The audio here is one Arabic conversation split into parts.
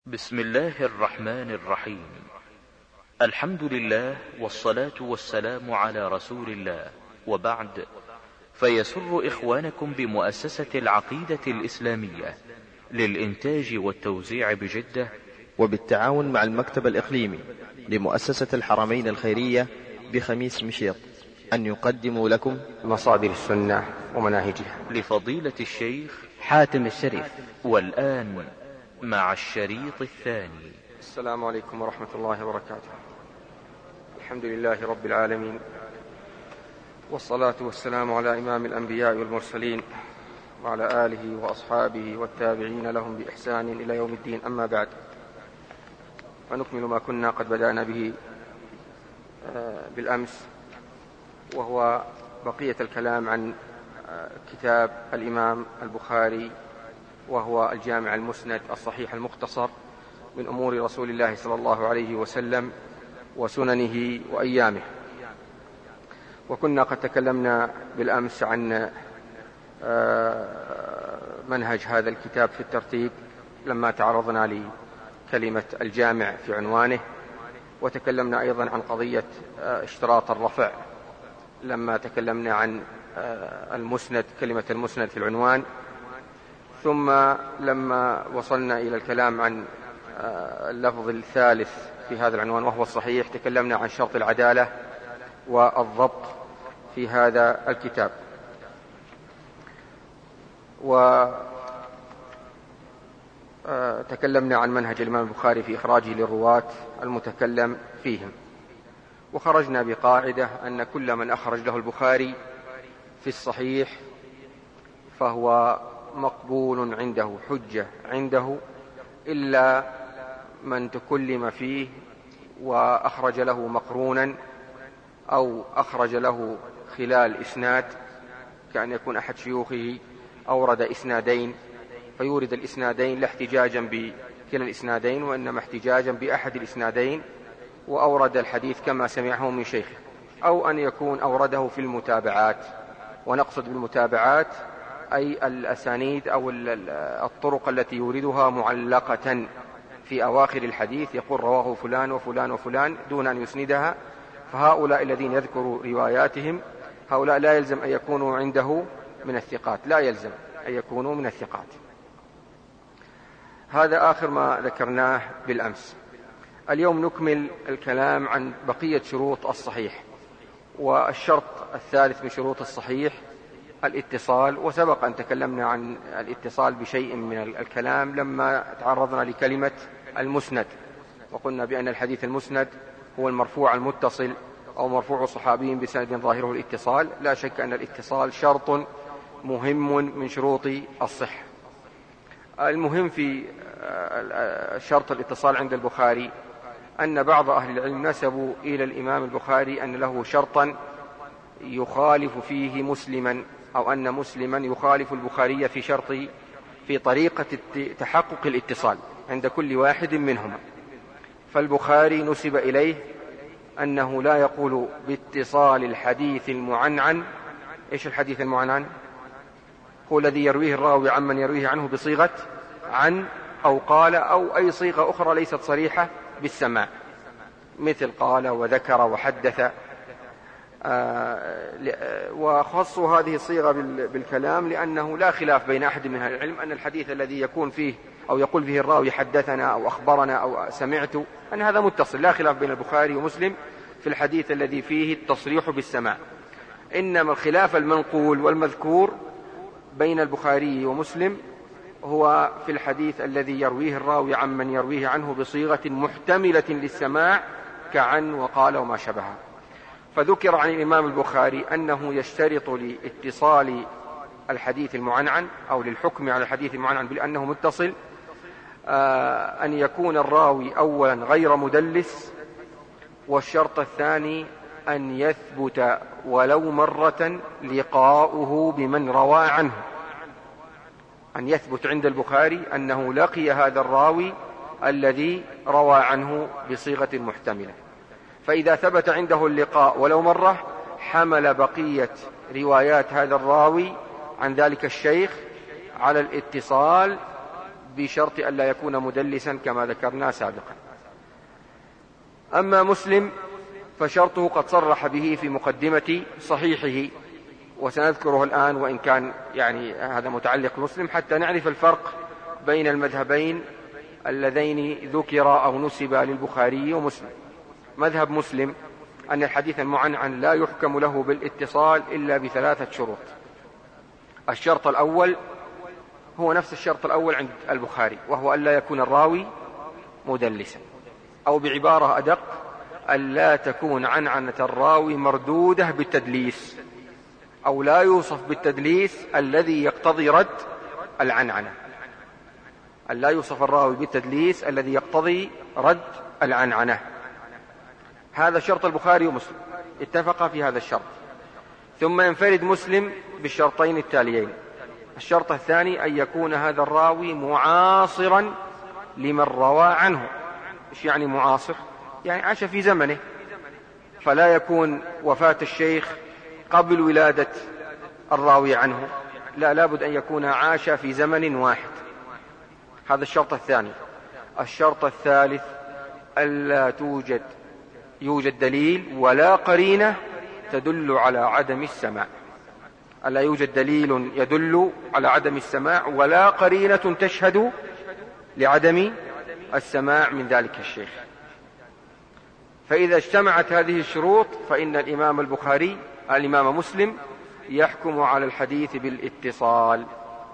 بسم الله الرحمن الرحيم. الحمد لله والصلاة والسلام على رسول الله، وبعد، فيسر إخوانكم بمؤسسة العقيدة الإسلامية للإنتاج والتوزيع بجدة وبالتعاون مع المكتب الإقليمي لمؤسسة الحرمين الخيرية بخميس مشيط أن يقدموا لكم مصادر السنة ومناهجها لفضيلة الشيخ حاتم الشريف. والآن مع الشريط الثاني. السلام عليكم ورحمة الله وبركاته. الحمد لله رب العالمين، والصلاة والسلام على إمام الأنبياء والمرسلين وعلى آله وأصحابه والتابعين لهم بإحسان إلى يوم الدين. أما بعد، فنكمل ما كنا قد بدأنا به بالأمس، وهو بقية الكلام عن كتاب الإمام البخاري، وهو الجامع المسند الصحيح المختصر من أمور رسول الله صلى الله عليه وسلم وسننه وأيامه. وكنا قد تكلمنا بالأمس عن منهج هذا الكتاب في الترتيب لما تعرضنا لكلمة الجامع في عنوانه، وتكلمنا أيضا عن قضية اشتراط الرفع لما تكلمنا عن المسند، كلمة المسند في العنوان. ثم لما وصلنا إلى الكلام عن اللفظ الثالث في هذا العنوان وهو الصحيح، تكلمنا عن شرط العدالة والضبط في هذا الكتاب، وتكلمنا عن منهج الإمام البخاري في إخراجه للرواة المتكلم فيهم. وخرجنا بقاعدة أن كل من أخرج له البخاري في الصحيح فهو مقبول عنده، حجة عنده، إلا من تكلم فيه وأخرج له مقرونا أو أخرج له خلال إسناد، كأن يكون أحد شيوخه أورد إسنادين فيورد الإسنادين لا احتجاجا بكلا الإسنادين، وإنما احتجاجا بأحد الإسنادين، وأورد الحديث كما سمعه من شيخه، أو أن يكون أورده في المتابعات. ونقصد بالمتابعات أي الأسانيد أو الطرق التي يوردها معلقة في أواخر الحديث، يقول رواه فلان وفلان وفلان دون أن يسندها. فهؤلاء الذين يذكر رواياتهم هؤلاء لا يلزم أن يكونوا عنده من الثقات، لا يلزم أن يكونوا من الثقات. هذا آخر ما ذكرناه بالأمس. اليوم نكمل الكلام عن بقية شروط الصحيح. والشرط الثالث من شروط الصحيح الاتصال، وسبق أن تكلمنا عن الاتصال بشيء من الكلام لما تعرضنا لكلمة المسند، وقلنا بأن الحديث المسند هو المرفوع المتصل أو مرفوع صحابي بسند ظاهره الاتصال. لا شك أن الاتصال شرط مهم من شروط الصحة. المهم في شرط الاتصال عند البخاري أن بعض أهل العلم نسبوا إلى الإمام البخاري أن له شرطا يخالف فيه مسلما، أو أن مسلما يخالف البخاري في طريقة تحقق الاتصال عند كل واحد منهما. فالبخاري نسب إليه أنه لا يقول باتصال الحديث المعنعن. إيش الحديث المعنعن؟ هو الذي يرويه الراوي عمن يرويه عنه بصيغة عن أو قال أو أي صيغة أخرى ليست صريحة بالسماع، مثل قال وذكر وحدث. وخصوا هذه الصيغة بالكلام لأنه لا خلاف بين أحد من أهل العلم أن الحديث الذي يكون فيه أو يقول فيه الراوي حدثنا أو أخبرنا أو سمعت أن هذا متصل، لا خلاف بين البخاري ومسلم في الحديث الذي فيه التصريح بالسماع. إنما الخلاف المنقول والمذكور بين البخاري ومسلم هو في الحديث الذي يرويه الراوي عمن يرويه عنه بصيغة محتملة للسماع كعن وقال وما شبهه. فذكر عن الإمام البخاري أنه يشترط لاتصال الحديث المعنعن أو للحكم على الحديث المعنعن بأنه متصل أن يكون الراوي أولا غير مدلس، والشرط الثاني أن يثبت ولو مرة لقاؤه بمن روى عنه، أن يثبت عند البخاري أنه لقي هذا الراوي الذي روى عنه بصيغة محتملة. فإذا ثبت عنده اللقاء ولو مرة حمل بقية روايات هذا الراوي عن ذلك الشيخ على الاتصال بشرط ألا يكون مدلسا كما ذكرنا سابقا. أما مسلم فشرطه قد صرح به في مقدمة صحيحه، وسنذكره الآن، وإن كان يعني هذا متعلق مسلم حتى نعرف الفرق بين المذهبين اللذين ذكر أو نسب للبخاري ومسلم. مذهب مسلم أن الحديث المعنعن لا يحكم له بالاتصال إلا ب3 شروط. الشرط الأول هو نفس الشرط الأول عند البخاري، وهو ألا يكون الراوي مدلسا، أو بعبارة أدق ألا تكون عنعنة الراوي مردودة بالتدليس، أو لا يوصف بالتدليس الذي يقتضي رد العنعنة. ألا يوصف الراوي بالتدليس الذي يقتضي رد العنعنة. هذا شرط البخاري ومسلم، اتفق في هذا الشرط. ثم ينفرد مسلم بالشرطين التاليين. الشرط الثاني أن يكون هذا الراوي معاصرا لمن روى عنه. إيش يعني معاصر؟ يعني عاش في زمنه، فلا يكون وفاة الشيخ قبل ولادة الراوي عنه، لا، لابد أن يكون عاش في زمن واحد. هذا الشرط الثاني. الشرط الثالث ألا يوجد دليل ولا قرينة تدل على عدم السماع. ألا يوجد دليل يدل على عدم السماع ولا قرينة تشهد لعدم السماع من ذلك الشيخ. فإذا اجتمعت هذه الشروط فإن الإمام مسلم يحكم على الحديث بالاتصال.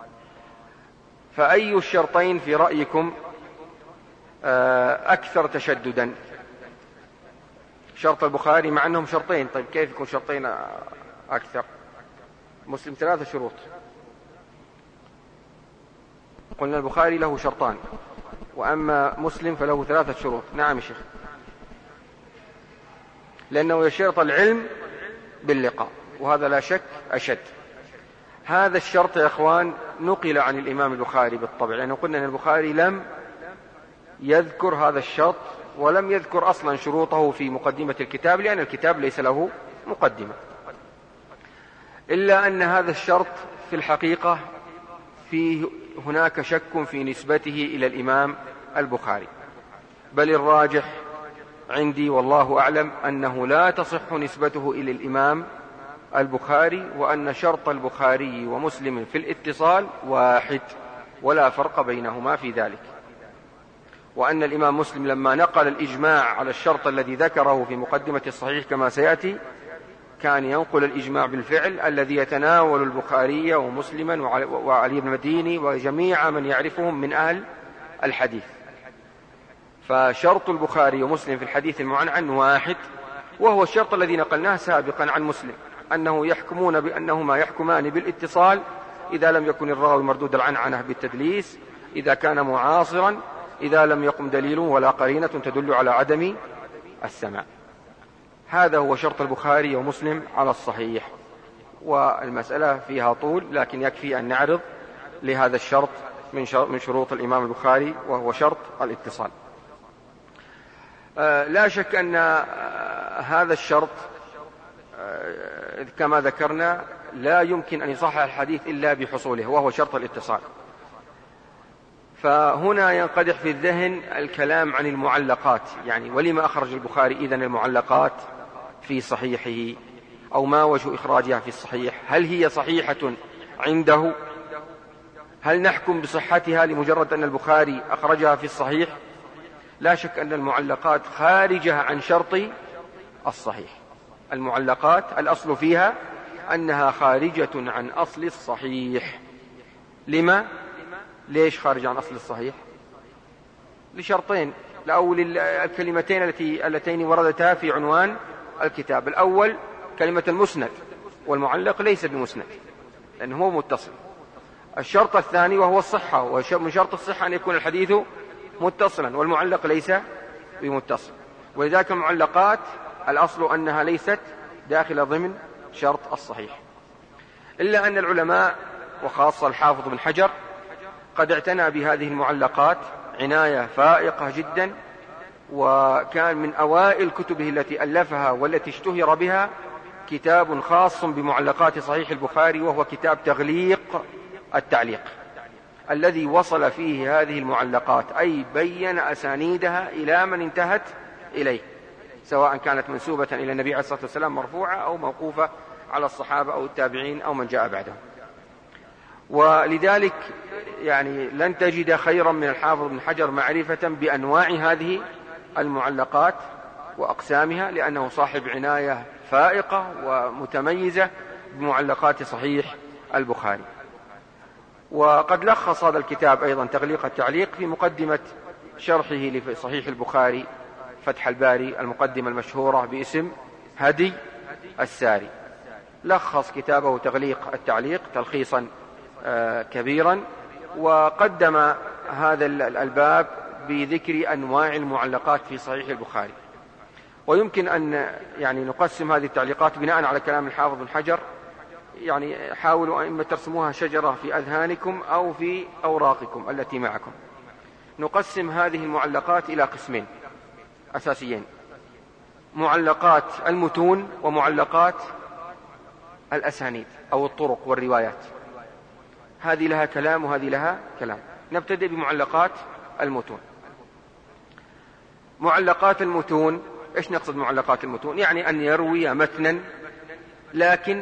فأي الشرطين في رأيكم أكثر تشددا؟ شرط البخاري مع أنهم شرطين، طيب كيف يكون شرطين أكثر؟ مسلم 3 شروط، قلنا البخاري له شرطان، وأما مسلم فله 3 شروط. نعم يا شيخ، لأنه يشترط العلم باللقاء، وهذا لا شك أشد. هذا الشرط يا أخوان نقل عن الإمام البخاري بالطبع، لأنه قلنا أن البخاري لم يذكر هذا الشرط، ولم يذكر أصلا شروطه في مقدمة الكتاب، لأن الكتاب ليس له مقدمة. إلا أن هذا الشرط في الحقيقة فيه هناك شك في نسبته إلى الإمام البخاري، بل الراجح عندي والله أعلم أنه لا تصح نسبته إلى الإمام البخاري، وأن شرط البخاري ومسلم في الاتصال واحد ولا فرق بينهما في ذلك، وأن الإمام مسلم لما نقل الإجماع على الشرط الذي ذكره في مقدمة الصحيح كما سيأتي كان ينقل الإجماع بالفعل الذي يتناول البخاري ومسلما وعلي بن المديني وجميع من يعرفهم من أهل الحديث. فشرط البخاري ومسلم في الحديث المعنعن واحد، وهو الشرط الذي نقلناه سابقا عن مسلم، أنه يحكمون بأنهما يحكمان بالاتصال إذا لم يكن الراوي مردود العنعنة بالتدليس، إذا كان معاصرا، إذا لم يقم دليل ولا قرينة تدل على عدم السماع. هذا هو شرط البخاري ومسلم على الصحيح، والمسألة فيها طول، لكن يكفي أن نعرض لهذا الشرط من شروط الإمام البخاري، وهو شرط الاتصال. لا شك أن هذا الشرط كما ذكرنا لا يمكن أن يصحح الحديث إلا بحصوله، وهو شرط الاتصال. فهنا ينقدح في الذهن الكلام عن المعلقات، يعني ولما أخرج البخاري إذن المعلقات في صحيحه، أو ما وجه إخراجها في الصحيح؟ هل هي صحيحة عنده؟ هل نحكم بصحتها لمجرد أن البخاري أخرجها في الصحيح؟ لا شك أن المعلقات خارجة عن شرط الصحيح. المعلقات الأصل فيها أنها خارجة عن أصل الصحيح. لما؟ ليش خارج عن أصل الصحيح؟ لشرطين، الأول الكلمتين اللتين وردتا في عنوان الكتاب. الأول كلمة المسند، والمعلق ليس بمسند لأنه هو متصل. الشرط الثاني وهو الصحة، ومن شرط الصحة أن يكون الحديث متصلا، والمعلق ليس بمتصل، ولذلك المعلقات الأصل أنها ليست داخل ضمن شرط الصحيح. إلا أن العلماء وخاصة الحافظ بن حجر قد اعتنى بهذه المعلقات عناية فائقة جدا، وكان من أوائل كتبه التي ألفها والتي اشتهر بها كتاب خاص بمعلقات صحيح البخاري، وهو كتاب تغليق التعليق. الذي وصل فيه هذه المعلقات، أي بين أسانيدها إلى من انتهت إليه، سواء كانت منسوبة إلى النبي عليه الصلاة والسلام مرفوعة أو موقوفة على الصحابة أو التابعين أو من جاء بعدهم. ولذلك يعني لن تجد خيرا من الحافظ ابن حجر معرفة بأنواع هذه المعلقات وأقسامها، لأنه صاحب عناية فائقة ومتميزة بمعلقات صحيح البخاري. وقد لخص هذا الكتاب أيضا تغليق التعليق في مقدمة شرحه لصحيح البخاري فتح الباري، المقدمة المشهورة باسم هدي الساري. لخص كتابه تغليق التعليق تلخيصا كبيرا، وقدم هذا الباب بذكر أنواع المعلقات في صحيح البخاري. ويمكن أن يعني نقسم هذه التعليقات بناء على كلام الحافظ بن حجر، يعني حاولوا إما ترسموها شجرة في أذهانكم أو في أوراقكم التي معكم. نقسم هذه المعلقات إلى قسمين أساسيين: معلقات المتون ومعلقات الأسانيد أو الطرق والروايات. هذه لها كلام وهذه لها كلام. نبتدئ بمعلقات المتون. معلقات المتون، إيش نقصد معلقات المتون؟ يعني أن يروي متنا لكن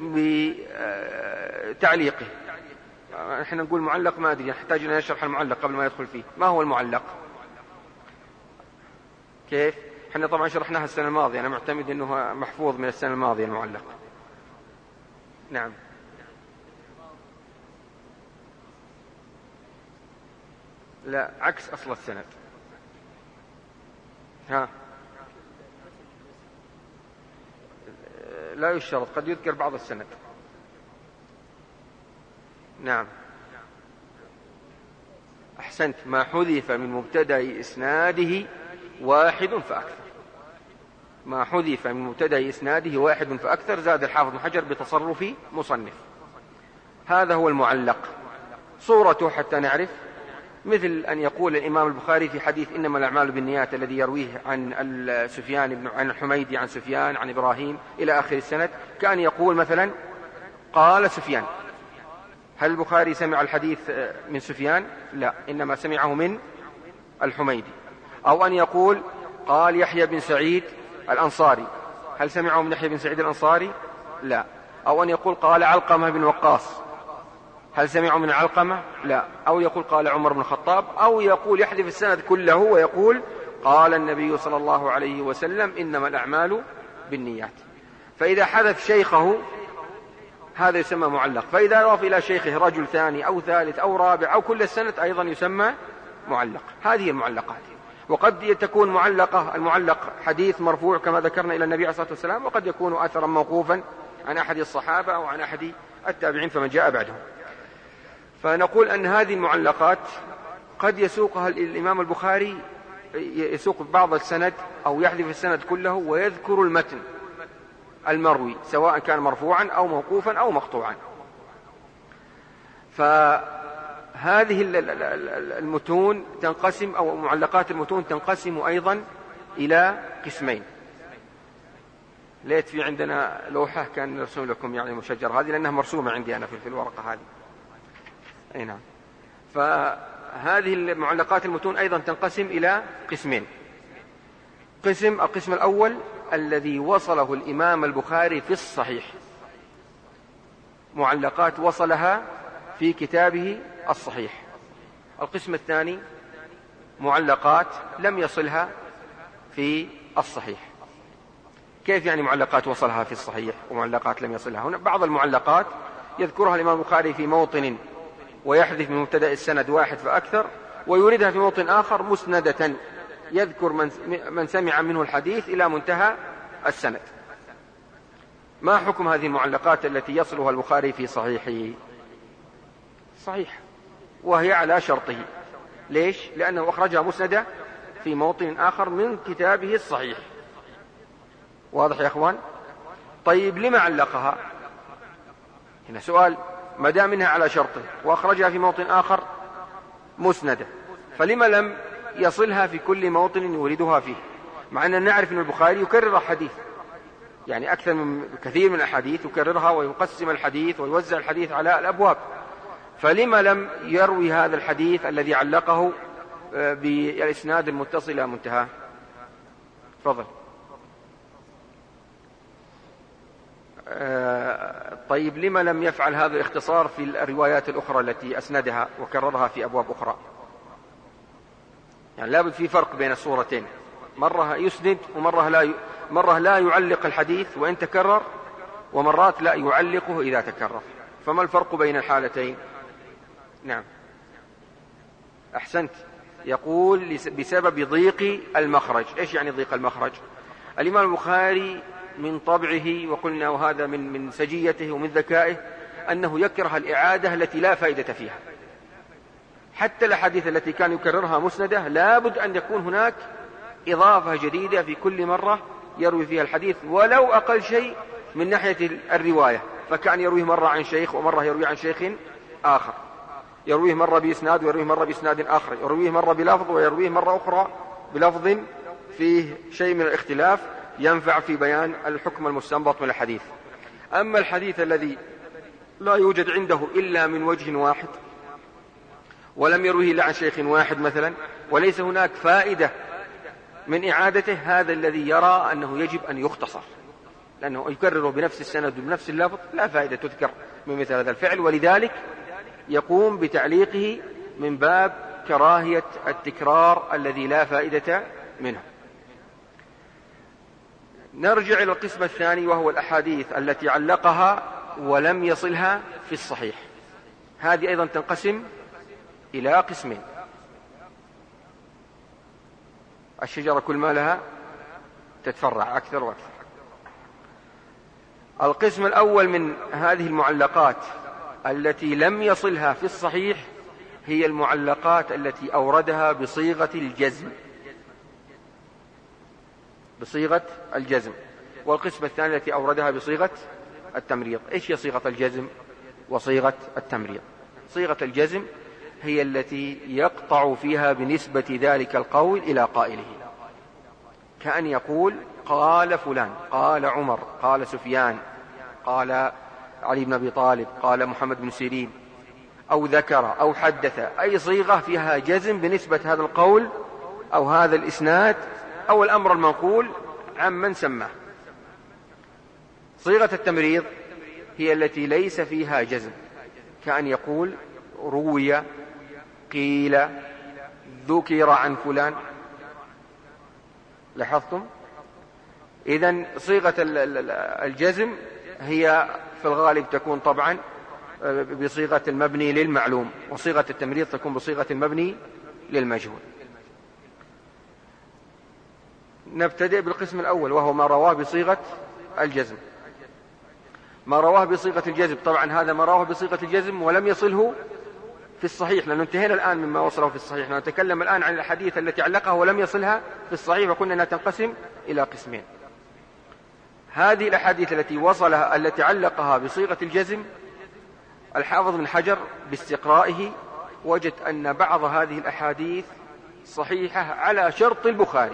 بتعليقه. احنا نقول معلق، ما أدري، نحتاج أن نشرح المعلق قبل ما يدخل فيه. ما هو المعلق؟ كيف؟ احنا طبعا شرحناها السنة الماضية، أنا معتمد أنه محفوظ من السنة الماضية المعلق. نعم. لا، عكس أصل السند. ها، لا يشترط، قد يذكر بعض السند. نعم، أحسنت. ما حذف من مبتدأ إسناده واحد فأكثر. ما حذف من مبتدأ إسناده واحد فأكثر، زاد الحافظ بن حجر بتصرف مصنف. هذا هو المعلق. صورته حتى نعرف، مثل أن يقول الإمام البخاري في حديث إنما الأعمال بالنيات الذي يرويه عن سفيان عن الحميدي عن سفيان عن إبراهيم إلى آخر السند، كأن يقول مثلا قال سفيان. هل البخاري سمع الحديث من سفيان؟ لا، إنما سمعه من الحميدي. أو أن يقول قال يحيى بن سعيد الأنصاري. هل سمعه من يحيى بن سعيد الأنصاري؟ لا. أو أن يقول قال علقمة بن وقاص. هل سمعوا من علقمة؟ لا. أو يقول قال عمر بن الخطاب. أو يقول يحذف السند كله ويقول قال النبي صلى الله عليه وسلم إنما الأعمال بالنيات. فإذا حذف شيخه هذا يسمى معلق. فإذا أضاف إلى شيخه رجل ثاني أو ثالث أو رابع أو كل السند أيضا يسمى معلق. هذه المعلقات. وقد تكون المعلق حديث مرفوع كما ذكرنا إلى النبي عليه الصلاة والسلام، وقد يكون أثرا موقوفا عن أحد الصحابة أو عن أحد التابعين فمن جاء بعدهم. فنقول أن هذه المعلقات قد يسوقها الإمام البخاري، يسوق بعض السند أو يحذف السند كله ويذكر المتن المروي سواء كان مرفوعا أو موقوفا أو مقطوعا. فهذه المتون تنقسم، أو معلقات المتون تنقسم أيضا إلى قسمين. ليت في عندنا لوحة كان نرسم لكم يعني مشجر، هذه لأنها مرسومة عندي أنا في الورقة هذه. أي نعم. فهذه المعلقات المتون أيضا تنقسم إلى قسمين. القسم الأول الذي وصله الإمام البخاري في الصحيح، معلقات وصلها في كتابه الصحيح. القسم الثاني معلقات لم يصلها في الصحيح. كيف يعني معلقات وصلها في الصحيح ومعلقات لم يصلها؟ هنا بعض المعلقات يذكرها الإمام البخاري في موطن ويحذف من مبتدأ السند واحد فأكثر، ويوردها في موطن آخر مسندة يذكر من سمع منه الحديث إلى منتهى السند. ما حكم هذه المعلقات التي يصلها البخاري في صحيحه؟ صحيح، وهي على شرطه. ليش؟ لأنه أخرجها مسندة في موطن آخر من كتابه الصحيح. واضح يا أخوان؟ طيب لما علقها؟ هنا سؤال. ما دام منها على شرطه وأخرجها في موطن آخر مسندة، فلما لم يصلها في كل موطن يوردها فيه؟ مع أننا نعرف أن البخاري يكرر حديث، يعني أكثر من كثير من الأحاديث يكررها ويقسم الحديث ويوزع الحديث على الأبواب. فلما لم يروي هذا الحديث الذي علقه بالإسناد المتصل إلى منتهى؟ تفضل. طيب لما لم يفعل هذا الاختصار في الروايات الأخرى التي أسندها وكررها في أبواب أخرى؟ يعني لابد في فرق بين الصورتين، مرة يسند مرة لا يعلق الحديث وإن تكرر، ومرات لا يعلقه إذا تكرر. فما الفرق بين الحالتين؟ نعم أحسنت. يقول بسبب ضيق المخرج. إيش يعني ضيق المخرج؟ الإمام البخاري من طبعه، وقلنا وهذا من سجيته ومن ذكائه، أنه يكره الإعادة التي لا فائدة فيها. حتى الأحاديث التي كان يكررها مسندة لابد أن يكون هناك إضافة جديدة في كل مرة يروي فيها الحديث، ولو أقل شيء من ناحية الرواية، فكان يرويه مرة عن شيخ ومرة يرويه عن شيخ آخر، يرويه مرة بإسناد ويرويه مرة بإسناد آخر، يرويه مرة بلفظ ويرويه مرة أخرى بلفظ فيه شيء من الاختلاف ينفع في بيان الحكم المستنبط من الحديث. أما الحديث الذي لا يوجد عنده إلا من وجه واحد ولم يرويه إلا عن شيخ واحد مثلا، وليس هناك فائدة من إعادته، هذا الذي يرى أنه يجب أن يختصر، لأنه يكرره بنفس السند وبنفس اللفظ لا فائدة تذكر من مثل هذا الفعل، ولذلك يقوم بتعليقه من باب كراهية التكرار الذي لا فائدة منه. نرجع إلى القسم الثاني، وهو الأحاديث التي علقها ولم يصلها في الصحيح. هذه أيضا تنقسم إلى قسمين. الشجرة كل ما لها تتفرع أكثر وأكثر. القسم الأول من هذه المعلقات التي لم يصلها في الصحيح هي المعلقات التي أوردها بصيغة الجزم، بصيغة الجزم. والقسم الثاني التي أوردها بصيغة التمريض. إيش هي صيغة الجزم وصيغة التمريض؟ صيغة الجزم هي التي يقطع فيها بنسبة ذلك القول إلى قائله، كأن يقول قال فلان، قال عمر، قال سفيان، قال علي بن أبي طالب، قال محمد بن سيرين، أو ذكر أو حدث، أي صيغة فيها جزم بنسبة هذا القول أو هذا الإسناد أو الأمر المنقول عمن سماه. صيغة التمريض هي التي ليس فيها جزم، كأن يقول روي، قيل، ذكر عن فلان. لاحظتم؟ إذن صيغة الجزم هي في الغالب تكون طبعا بصيغة المبني للمعلوم، وصيغة التمريض تكون بصيغة المبني للمجهول. نبتدئ بالقسم الأول وهو ما رواه بصيغة الجزم. ما رواه بصيغة الجزم، طبعا هذا ما رواه بصيغة الجزم ولم يصله في الصحيح، لأنه انتهينا الآن مما وصله في الصحيح، نتكلم الآن عن الحديث التي علقها ولم يصلها في الصحيح، وقلنا أنها تنقسم إلى قسمين. هذه الأحاديث التي علقها بصيغة الجزم، الحافظ بن حجر باستقرائه وجد أن بعض هذه الأحاديث صحيحة على شرط البخاري.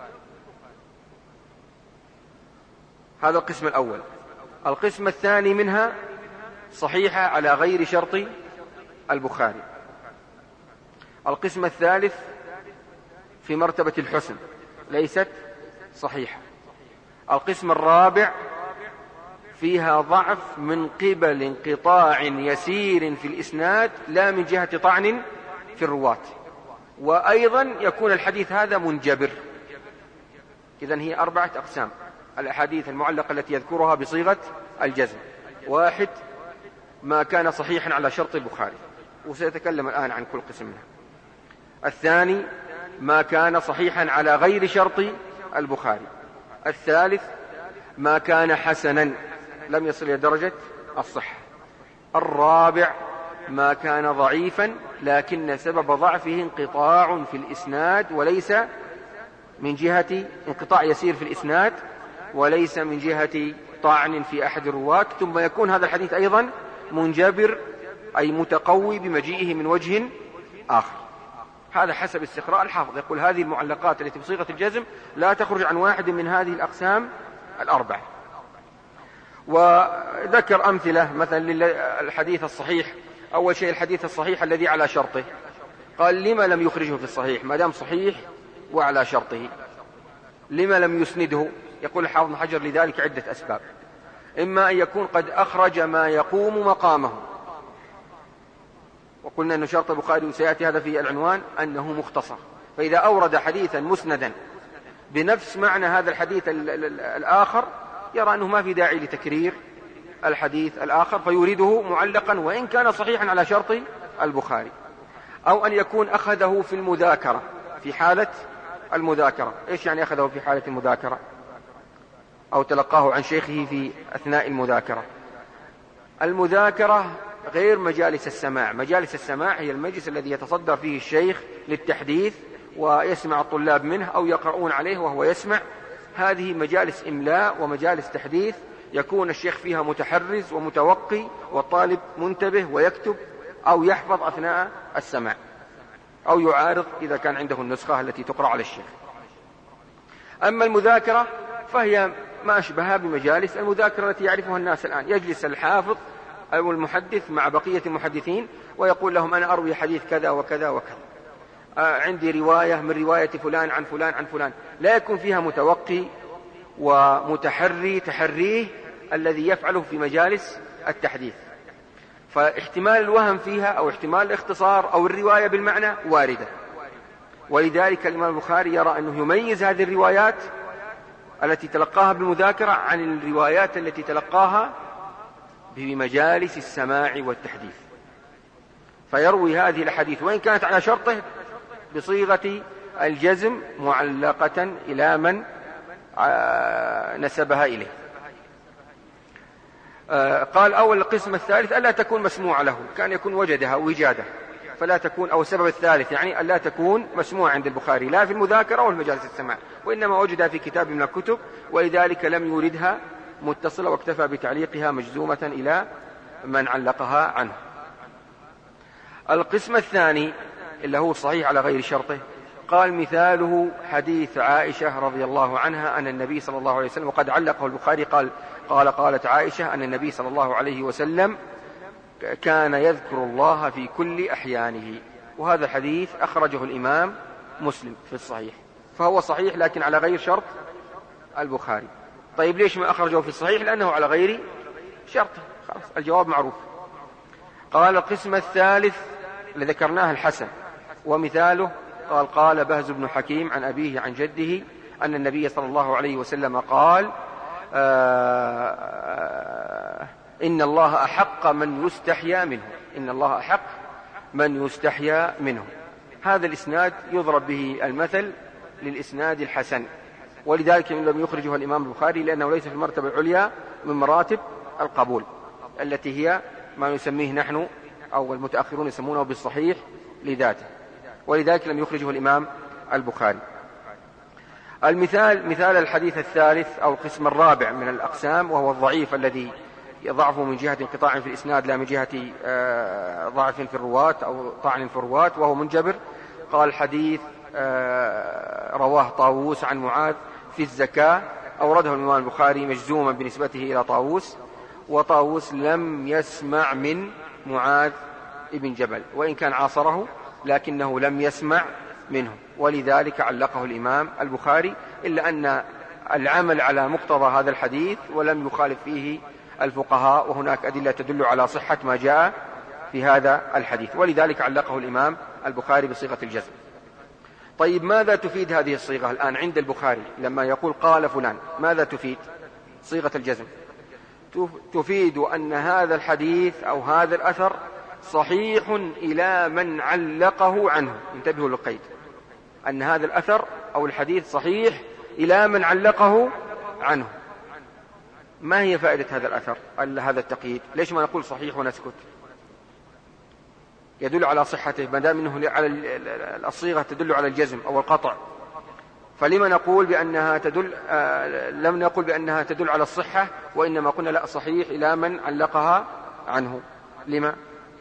هذا القسم الأول. القسم الثاني منها صحيحة على غير شرط البخاري. القسم الثالث في مرتبة الحسن، ليست صحيحة. القسم الرابع فيها ضعف من قبل انقطاع يسير في الإسناد لا من جهة طعن في الرواة، وأيضا يكون الحديث هذا منجبر. إذن هي 4 أقسام الأحاديث المعلقة التي يذكرها بصيغة الجزم. 1 ما كان صحيحا على شرط البخاري، وسيتكلم الآن عن كل قسم منها. 2 ما كان صحيحا على غير شرط البخاري. 3 ما كان حسنا لم يصل إلى درجة الصحة. 4 ما كان ضعيفا لكن سبب ضعفه انقطاع في الإسناد، وليس من جهة انقطاع يسير في الإسناد وليس من جهة طعن في أحد الرواة، ثم يكون هذا الحديث أيضا منجبر أي متقوي بمجيئه من وجه آخر. هذا حسب استقراء الحافظ، يقول هذه المعلقات التي بصيغة الجزم لا تخرج عن واحد من هذه الأقسام 4. وذكر أمثلة مثلا للحديث الصحيح أول شيء الحديث الصحيح الذي على شرطه. قال لما لم يخرجه في الصحيح ما دام صحيح وعلى شرطه؟ لما لم يسنده؟ يقول الحافظ بن حجر لذلك عدة أسباب. إما أن يكون قد أخرج ما يقوم مقامه، وقلنا أن شرط البخاري وسيأتي هذا في العنوان أنه مختصر، فإذا أورد حديثا مسندا بنفس معنى هذا الحديث الآخر يرى أنه ما في داعي لتكرير الحديث الآخر فيريده معلقا وإن كان صحيحا على شرط البخاري. أو أن يكون أخذه في المذاكرة في حالة المذاكرة. إيش يعني أخذه في حالة المذاكرة؟ أو تلقاه عن شيخه في أثناء المذاكرة. المذاكرة غير مجالس السماع. مجالس السماع هي المجلس الذي يتصدر فيه الشيخ للتحديث ويسمع الطلاب منه أو يقرؤون عليه وهو يسمع. هذه مجالس إملاء ومجالس تحديث يكون الشيخ فيها متحرز ومتوقي والطالب منتبه ويكتب أو يحفظ أثناء السماع أو يعارض إذا كان عنده النسخة التي تقرأ على الشيخ. أما المذاكرة فهي ما أشبهها بمجالس المذاكرة التي يعرفها الناس الآن. يجلس الحافظ أو المحدث مع بقية المحدثين ويقول لهم أنا أروي حديث كذا وكذا وكذا، عندي رواية من رواية فلان عن فلان عن فلان. لا يكون فيها متوقي ومتحري تحريه الذي يفعله في مجالس التحديث. فاحتمال الوهم فيها أو احتمال الاختصار أو الرواية بالمعنى واردة. ولذلك الإمام البخاري يرى أنه يميز هذه الروايات التي تلقاها بالمذاكرة عن الروايات التي تلقاها بمجالس السماع والتحديث، فيروي هذه الحديث وإن كانت على شرطه بصيغة الجزم معلقة إلى من نسبها إليه. قال أول القسم الثالث ألا تكون مسموع له، كان يكون وجدها وجادة فلا تكون، أو السبب الثالث يعني ألا تكون مسموع عند البخاري لا في المذاكرة ولا في مجالس السماع، وإنما وجدها في كتاب من الكتب ولذلك لم يوردها متصلة واكتفى بتعليقها مجزومة إلى من علقها عنه. القسم الثاني اللي هو صحيح على غير شرطه، قال مثاله حديث عائشة رضي الله عنها أن النبي صلى الله عليه وسلم، وقد علقه البخاري قالت عائشة أن النبي صلى الله عليه وسلم كان يذكر الله في كل أحيانه. وهذا الحديث أخرجه الإمام مسلم في الصحيح، فهو صحيح لكن على غير شرط البخاري. طيب ليش ما أخرجه في الصحيح؟ لأنه على غير شرطه. خلاص الجواب معروف. قال القسم الثالث اللي ذكرناه الحسن، ومثاله قال بهز بن حكيم عن أبيه عن جده أن النبي صلى الله عليه وسلم قال إن الله أحق من يستحيا منه، إن الله أحق من يستحيا منه. هذا الإسناد يضرب به المثل للإسناد الحسن، ولذلك لم يخرجه الإمام البخاري لأنه ليس في المرتبة العليا من مراتب القبول التي هي ما نسميه نحن أو المتأخرون يسمونه بالصحيح لذاته، ولذلك لم يخرجه الإمام البخاري. مثال الحديث الثالث أو القسم الرابع من الأقسام، وهو الضعيف الذي ضعفه من جهة انقطاع في الإسناد لا من جهة ضعف في الرواة أو طعن في الرواة، وهو منجبر. قال حديث رواه طاووس عن معاذ في الزكاة، أورده الإمام البخاري مجزوما بنسبته إلى طاووس، وطاووس لم يسمع من معاذ ابن جبل وإن كان عاصره لكنه لم يسمع منه، ولذلك علقه الإمام البخاري، إلا أن العمل على مقتضى هذا الحديث ولم يخالف فيه الفقهاء، وهناك أدلة تدل على صحة ما جاء في هذا الحديث، ولذلك علقه الإمام البخاري بصيغة الجزم. طيب ماذا تفيد هذه الصيغة الآن عند البخاري لما يقول قال فلان؟ ماذا تفيد صيغة الجزم؟ تفيد أن هذا الحديث أو هذا الأثر صحيح إلى من علقه عنه. انتبهوا للقيد، أن هذا الأثر أو الحديث صحيح إلى من علقه عنه. ما هي فائدة هذا الأثر هذا التقييد؟ ليش ما نقول صحيح ونسكت؟ يدل على صحته ما دام انه على الصيغة تدل على الجزم أو القطع، فلما نقول بأنها تدل لم نقل بأنها تدل على الصحة وإنما قلنا لا صحيح إلى من علقها عنه؟ لما؟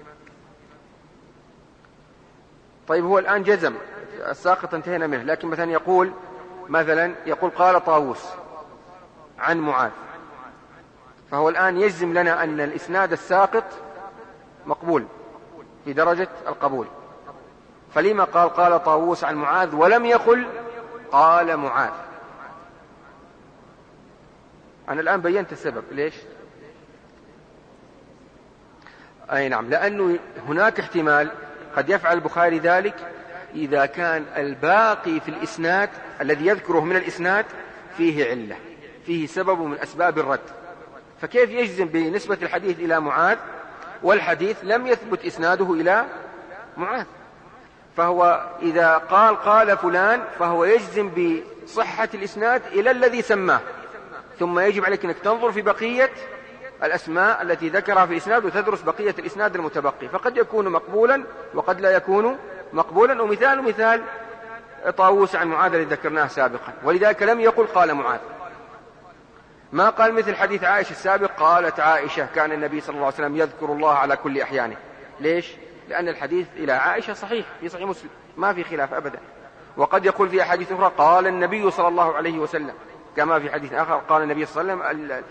طيب هو الآن جزم الساقط انتهينا منه، لكن مثلا يقول قال طاووس عن معاذ، فهو الآن يجزم لنا أن الإسناد الساقط مقبول في درجة القبول. فلما قال طاووس عن معاذ ولم يقل قال معاذ؟ أنا الآن بينت السبب. ليش؟ أي نعم، لأنه هناك احتمال قد يفعل البخاري ذلك إذا كان الباقي في الإسناد الذي يذكره من الإسناد فيه علة، فيه سبب من أسباب الرد. فكيف يجزم بنسبة الحديث إلى معاذ والحديث لم يثبت إسناده إلى معاذ؟ فهو إذا قال فلان فهو يجزم بصحة الإسناد إلى الذي سماه، ثم يجب عليك أنك تنظر في بقية الأسماء التي ذكرها في الإسناد وتدرس بقية الإسناد المتبقي، فقد يكون مقبولا وقد لا يكون مقبولا. ومثال طاووس عن معاذ الذي ذكرناه سابقا، ولذلك لم يقل قال معاذ. ما قال مثل حديث عائشة السابق قالت عائشة كان النبي صلى الله عليه وسلم يذكر الله على كل أحيانه. ليش؟ لأن الحديث إلى عائشة صحيح في صحيح مسلم، ما في خلاف أبدا. وقد يقول في أحاديث أخرى قال النبي صلى الله عليه وسلم، كما في حديث آخر قال النبي صلى الله عليه وسلم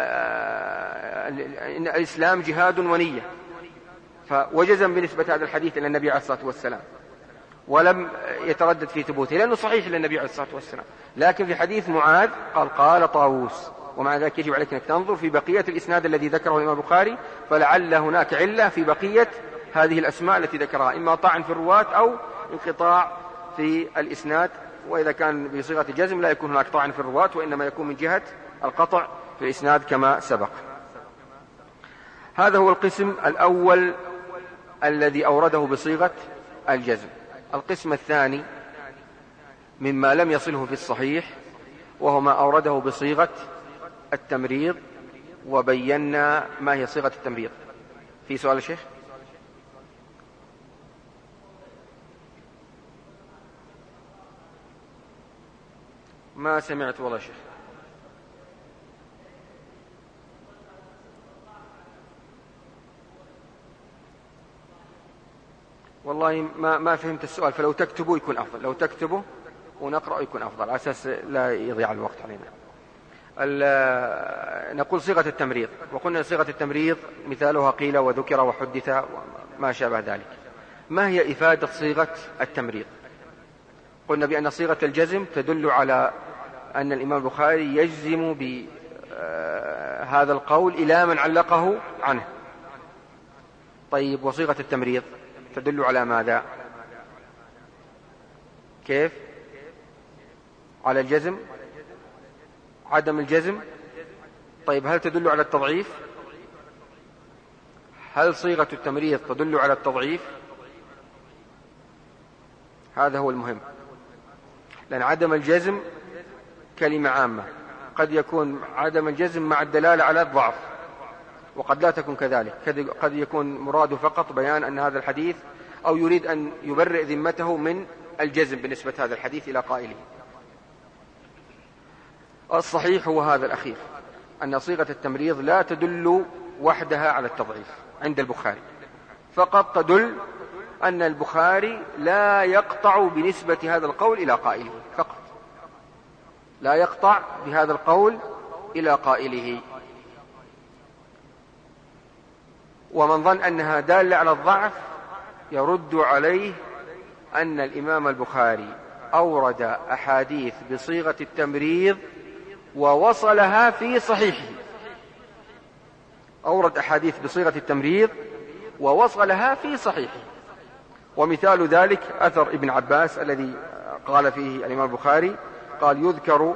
إن الإسلام جهاد ونية، فوجزم بنسبة هذا الحديث إلى النبي عليه الصلاة والسلام ولم يتردد في ثبوته لأنه صحيح للنبي عليه الصلاة والسلام. لكن في حديث معاذ قال طاووس، ومع ذلك يجب عليك أنك تنظر في بقية الإسناد الذي ذكره الإمام البخاري، فلعل هناك علة في بقية هذه الأسماء التي ذكرها، إما طعن في الرواة أو انقطاع في الإسناد. وإذا كان بصيغة جزم لا يكون هناك طعن في الرواة، وإنما يكون من جهة القطع في الإسناد كما سبق. هذا هو القسم الأول الذي أورده بصيغة الجزم. القسم الثاني مما لم يصله في الصحيح وهو ما أورده بصيغة التمريض، وبينا ما هي صيغة التمريض. في سؤال الشيخ؟ ما سمعت والله شيخ. والله ما فهمت السؤال، فلو تكتبوا يكون أفضل، لو تكتبوا ونقرأ يكون أفضل على أساس لا يضيع الوقت علينا. نقول صيغة التمريض، وقلنا صيغة التمريض مثالها قيل وذكر وحدث وما شابه ذلك. ما هي إفادة صيغة التمريض؟ قلنا بأن صيغة الجزم تدل على أن الإمام البخاري يجزم بهذا القول إلى من علقه عنه. طيب، وصيغة التمريض تدل على ماذا؟ كيف؟ على الجزم؟ عدم الجزم؟ طيب، هل تدل على التضعيف؟ هل صيغة التمريض تدل على التضعيف؟ هذا هو المهم، لأن عدم الجزم كلمة عامة، قد يكون عدم الجزم مع الدلالة على الضعف، وقد لا تكون كذلك، قد يكون مراده فقط بيان أن هذا الحديث، أو يريد أن يبرئ ذمته من الجزم بالنسبة هذا الحديث إلى قائله. الصحيح هو هذا الأخير، أن صيغة التمريض لا تدل وحدها على التضعيف عند البخاري، فقط تدل أن البخاري لا يقطع بنسبة هذا القول إلى قائله، فقط لا يقطع بهذا القول إلى قائله. ومن ظن أنها دالة على الضعف يرد عليه أن الإمام البخاري أورد أحاديث بصيغة التمريض ووصلها في صحيحه، أورد أحاديث بصيغة التمريض ووصلها في صحيحه. ومثال ذلك أثر ابن عباس الذي قال فيه الإمام البخاري، قال يذكر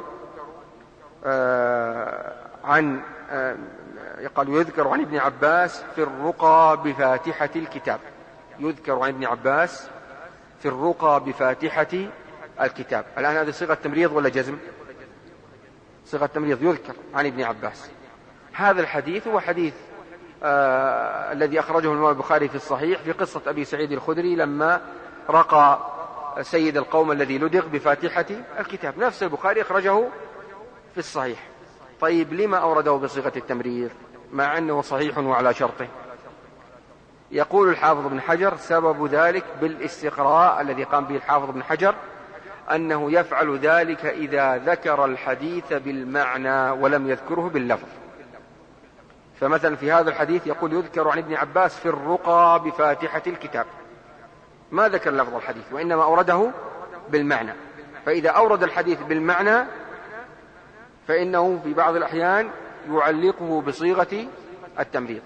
عن ابن عباس في الرقى بفاتحة الكتاب. يذكر عن ابن عباس في الرقى بفاتحة الكتاب. الآن هذه صيغة تمريض ولا جزم؟ صيغة تمريض، يذكر عن ابن عباس. هذا الحديث هو حديث الذي أخرجه الإمام البخاري في الصحيح في قصة أبي سعيد الخدري لما رقى سيد القوم الذي لدغ بفاتحة الكتاب، نفس البخاري أخرجه في الصحيح. طيب، لما أورده بصيغة التمريض مع أنه صحيح وعلى شرطه؟ يقول الحافظ ابن حجر سبب ذلك بالاستقراء الذي قام به الحافظ ابن حجر، أنه يفعل ذلك إذا ذكر الحديث بالمعنى ولم يذكره باللفظ. فمثلا في هذا الحديث يقول يذكر عن ابن عباس في الرقى بفاتحة الكتاب، ما ذكر لفظ الحديث وإنما أورده بالمعنى. فإذا أورد الحديث بالمعنى فإنه في بعض الأحيان يعلقه بصيغة التمريض.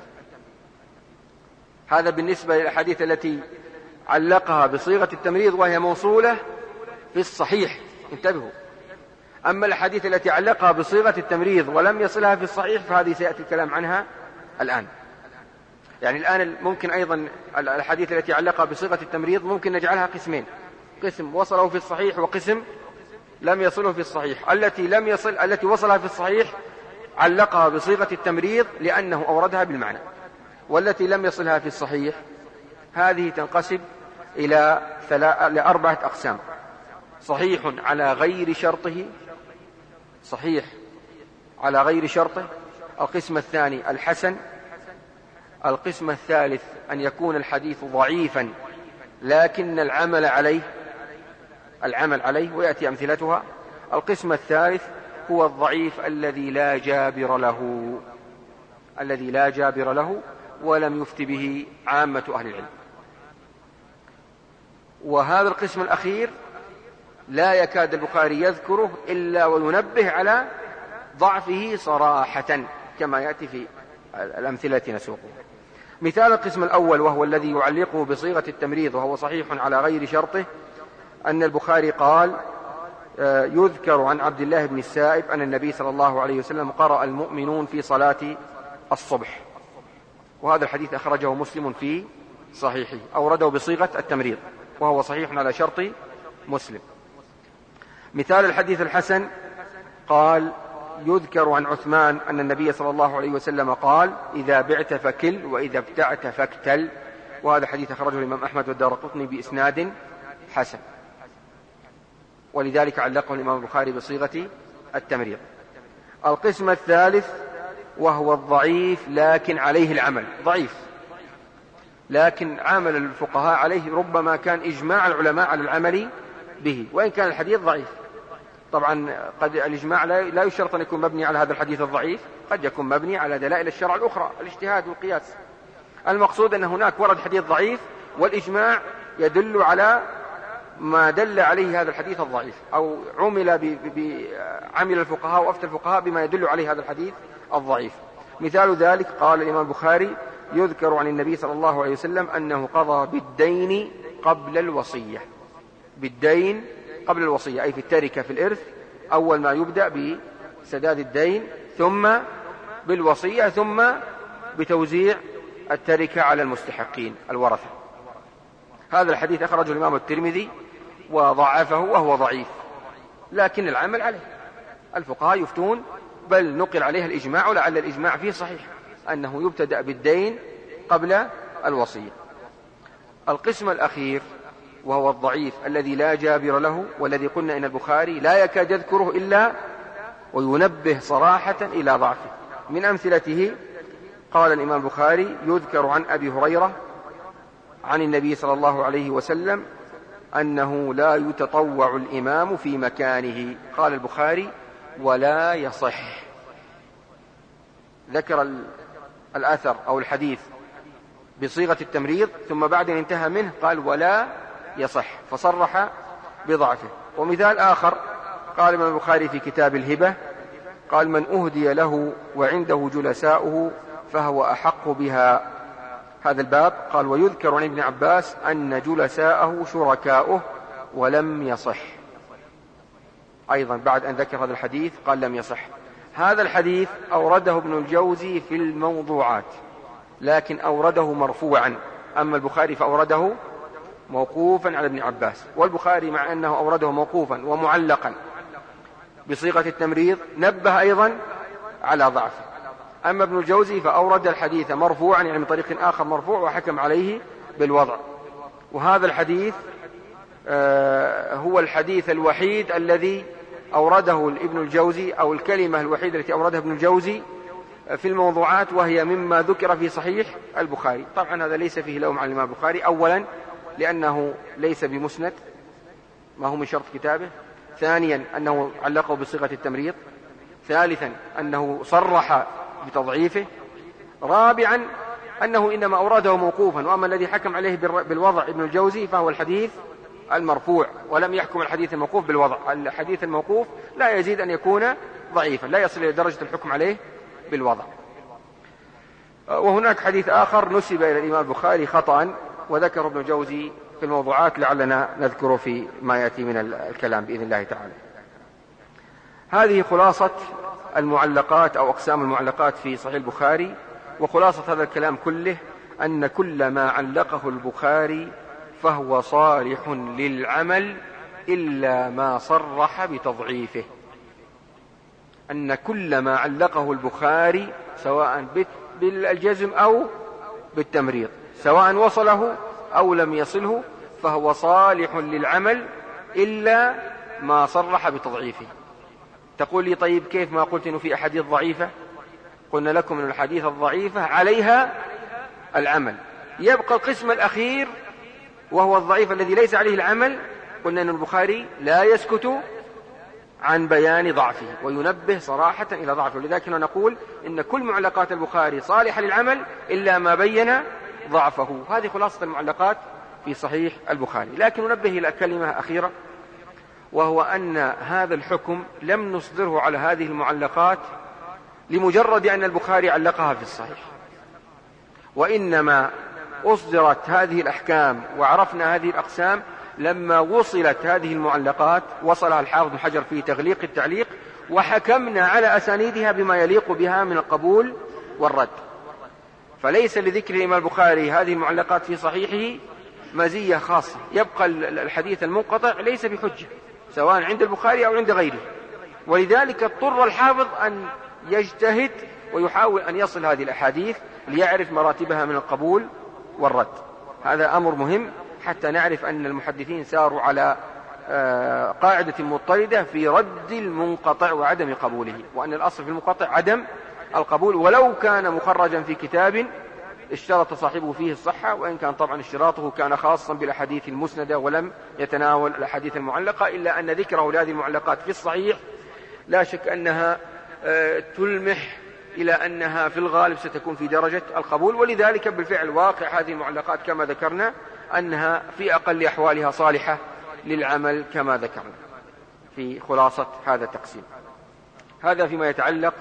هذا بالنسبة للأحاديث التي علقها بصيغة التمريض وهي موصولة في الصحيح، انتبهوا. أما الأحاديث التي علقها بصيغة التمريض ولم يصلها في الصحيح فهذه سيأتي الكلام عنها الآن. يعني الآن ممكن أيضا الأحاديث التي علقها بصيغة التمريض ممكن نجعلها قسمين: قسم وصله في الصحيح وقسم لم يصله في الصحيح. التي وصلها في الصحيح علقها بصيغة التمريض لأنه أوردها بالمعنى، والتي لم يصلها في الصحيح هذه تنقسم إلى 4 أقسام: صحيح على غير شرطه، صحيح على غير شرطه. القسم الثاني الحسن. القسم الثالث أن يكون الحديث ضعيفا لكن العمل عليه ويأتي أمثلتها. القسم الثالث هو الضعيف الذي لا جابر له ولم يفت به عامة أهل العلم. وهذا القسم الأخير لا يكاد البخاري يذكره إلا وينبه على ضعفه صراحة كما يأتي في الأمثلة نسوقه. مثال القسم الأول وهو الذي يعلقه بصيغة التمريض وهو صحيح على غير شرطه، أن البخاري قال: يذكر عن عبد الله بن السائب أن النبي صلى الله عليه وسلم قرأ المؤمنون في صلاة الصبح، وهذا الحديث أخرجه مسلم في صحيحه، أورده بصيغة التمريض وهو صحيح على شرط مسلم. مثال الحديث الحسن قال: يذكر عن عثمان أن النبي صلى الله عليه وسلم قال: إذا بعت فكل وإذا ابتعت فاكتل، وهذا حديث أخرجه الإمام أحمد والدارقطني بإسناد حسن، ولذلك علقه الإمام البخاري بصيغة التمريض. القسم الثالث وهو الضعيف لكن عليه العمل، ضعيف لكن عمل الفقهاء عليه، ربما كان إجماع العلماء على العمل به وإن كان الحديث ضعيف. طبعا قد الإجماع لا يشترط أن يكون مبني على هذا الحديث الضعيف، قد يكون مبني على دلائل الشرع الأخرى، الاجتهاد والقياس. المقصود أن هناك ورد حديث ضعيف والإجماع يدل على ما دل عليه هذا الحديث الضعيف، أو عمل الفقهاء وأفتى الفقهاء بما يدل عليه هذا الحديث الضعيف. مثال ذلك قال الإمام البخاري: يذكر عن النبي صلى الله عليه وسلم أنه قضى بالدين قبل الوصية. بالدين قبل الوصية أي في التركة، في الإرث، أول ما يبدأ بسداد الدين ثم بالوصية ثم بتوزيع التركة على المستحقين الورثة. هذا الحديث أخرجه الإمام الترمذي وضعفه وهو ضعيف، لكن العمل عليه، الفقهاء يفتون، بل نقل عليها الإجماع، ولعل الإجماع فيه صحيح أنه يبتدأ بالدين قبل الوصية. القسم الأخير وهو الضعيف الذي لا جابر له، والذي قلنا إن البخاري لا يكاد يذكره إلا وينبه صراحة إلى ضعفه. من أمثلته قال الإمام البخاري: يذكر عن أبي هريرة عن النبي صلى الله عليه وسلم أنه لا يتطوع الإمام في مكانه. قال البخاري: ولا يصح. ذكر الأثر أو الحديث بصيغة التمريض ثم بعد أن انتهى منه قال: ولا يصح، فصرح بضعفه. ومثال آخر قال الإمام البخاري في كتاب الهبة قال: من أهدي له وعنده جلساؤه فهو أحق بها. هذا الباب قال: ويذكر عن ابن عباس أن جلساءه شركاؤه ولم يصح. أيضا بعد أن ذكر هذا الحديث قال: لم يصح. هذا الحديث أورده ابن الجوزي في الموضوعات، لكن أورده مرفوعا، أما البخاري فأورده موقوفا على ابن عباس. والبخاري مع أنه أورده موقوفا ومعلقا بصيغة التمريض نبه أيضا على ضعفه. أما ابن الجوزي فأورد الحديث مرفوعا، يعني من طريق آخر مرفوع، وحكم عليه بالوضع. وهذا الحديث هو الحديث الوحيد الذي أورده ابن الجوزي، أو الكلمة الوحيدة التي أوردها ابن الجوزي في الموضوعات، وهي مما ذكر في صحيح البخاري. طبعا هذا ليس فيه لوم على الإمام البخاري، أولا لأنه ليس بمسند، ما هو من شرط كتابه. ثانيا أنه علقه بصيغة التمريض. ثالثا أنه صرح بتضعيفه. رابعا أنه إنما أورده موقوفا، وأما الذي حكم عليه بالوضع ابن الجوزي فهو الحديث المرفوع، ولم يحكم الحديث الموقوف بالوضع. الحديث الموقوف لا يزيد أن يكون ضعيفا، لا يصل إلى درجة الحكم عليه بالوضع. وهناك حديث آخر نسب إلى الإمام البخاري خطأ وذكر ابن الجوزي في الموضوعات، لعلنا نذكره في ما يأتي من الكلام بإذن الله تعالى. هذه خلاصة المعلقات أو أقسام المعلقات في صحيح البخاري. وخلاصة هذا الكلام كله أن كل ما علقه البخاري فهو صالح للعمل إلا ما صرح بتضعيفه. أن كل ما علقه البخاري سواء بالجزم أو بالتمريض، سواء وصله أو لم يصله، فهو صالح للعمل إلا ما صرح بتضعيفه. تقول لي طيب كيف ما قلت إنه في أحاديث ضعيفة؟ قلنا لكم أن الحديث الضعيفة عليها العمل. يبقى القسم الأخير وهو الضعيف الذي ليس عليه العمل. قلنا أن البخاري لا يسكت عن بيان ضعفه وينبه صراحة إلى ضعفه، لذلك نقول إن كل معلقات البخاري صالحة للعمل إلا ما بين ضعفه. هذه خلاصة المعلقات في صحيح البخاري. لكن ننبه إلى كلمة أخيرة، وهو أن هذا الحكم لم نصدره على هذه المعلقات لمجرد أن البخاري علقها في الصحيح، وإنما أصدرت هذه الأحكام وعرفنا هذه الأقسام لما وصلت هذه المعلقات، وصلها الحافظ بن حجر في تغليق التعليق، وحكمنا على أسانيدها بما يليق بها من القبول والرد. فليس لذكر الإمام البخاري هذه المعلقات في صحيحه مزية خاصة، يبقى الحديث المنقطع ليس بحجة سواء عند البخاري أو عند غيره، ولذلك اضطر الحافظ أن يجتهد ويحاول أن يصل هذه الأحاديث ليعرف مراتبها من القبول والرد. هذا أمر مهم حتى نعرف أن المحدثين ساروا على قاعدة مضطردة في رد المنقطع وعدم قبوله، وأن الأصل في المنقطع عدم القبول، ولو كان مخرجا في كتاب اشترط صاحبه فيه الصحة، وإن كان طبعا اشتراطه كان خاصا بالأحاديث المسندة ولم يتناول الأحاديث المعلقة، إلا أن ذكره لهذه المعلقات في الصحيح لا شك أنها تلمح إلى أنها في الغالب ستكون في درجة القبول. ولذلك بالفعل واقع هذه المعلقات كما ذكرنا أنها في أقل أحوالها صالحة للعمل كما ذكرنا في خلاصة هذا التقسيم. هذا فيما يتعلق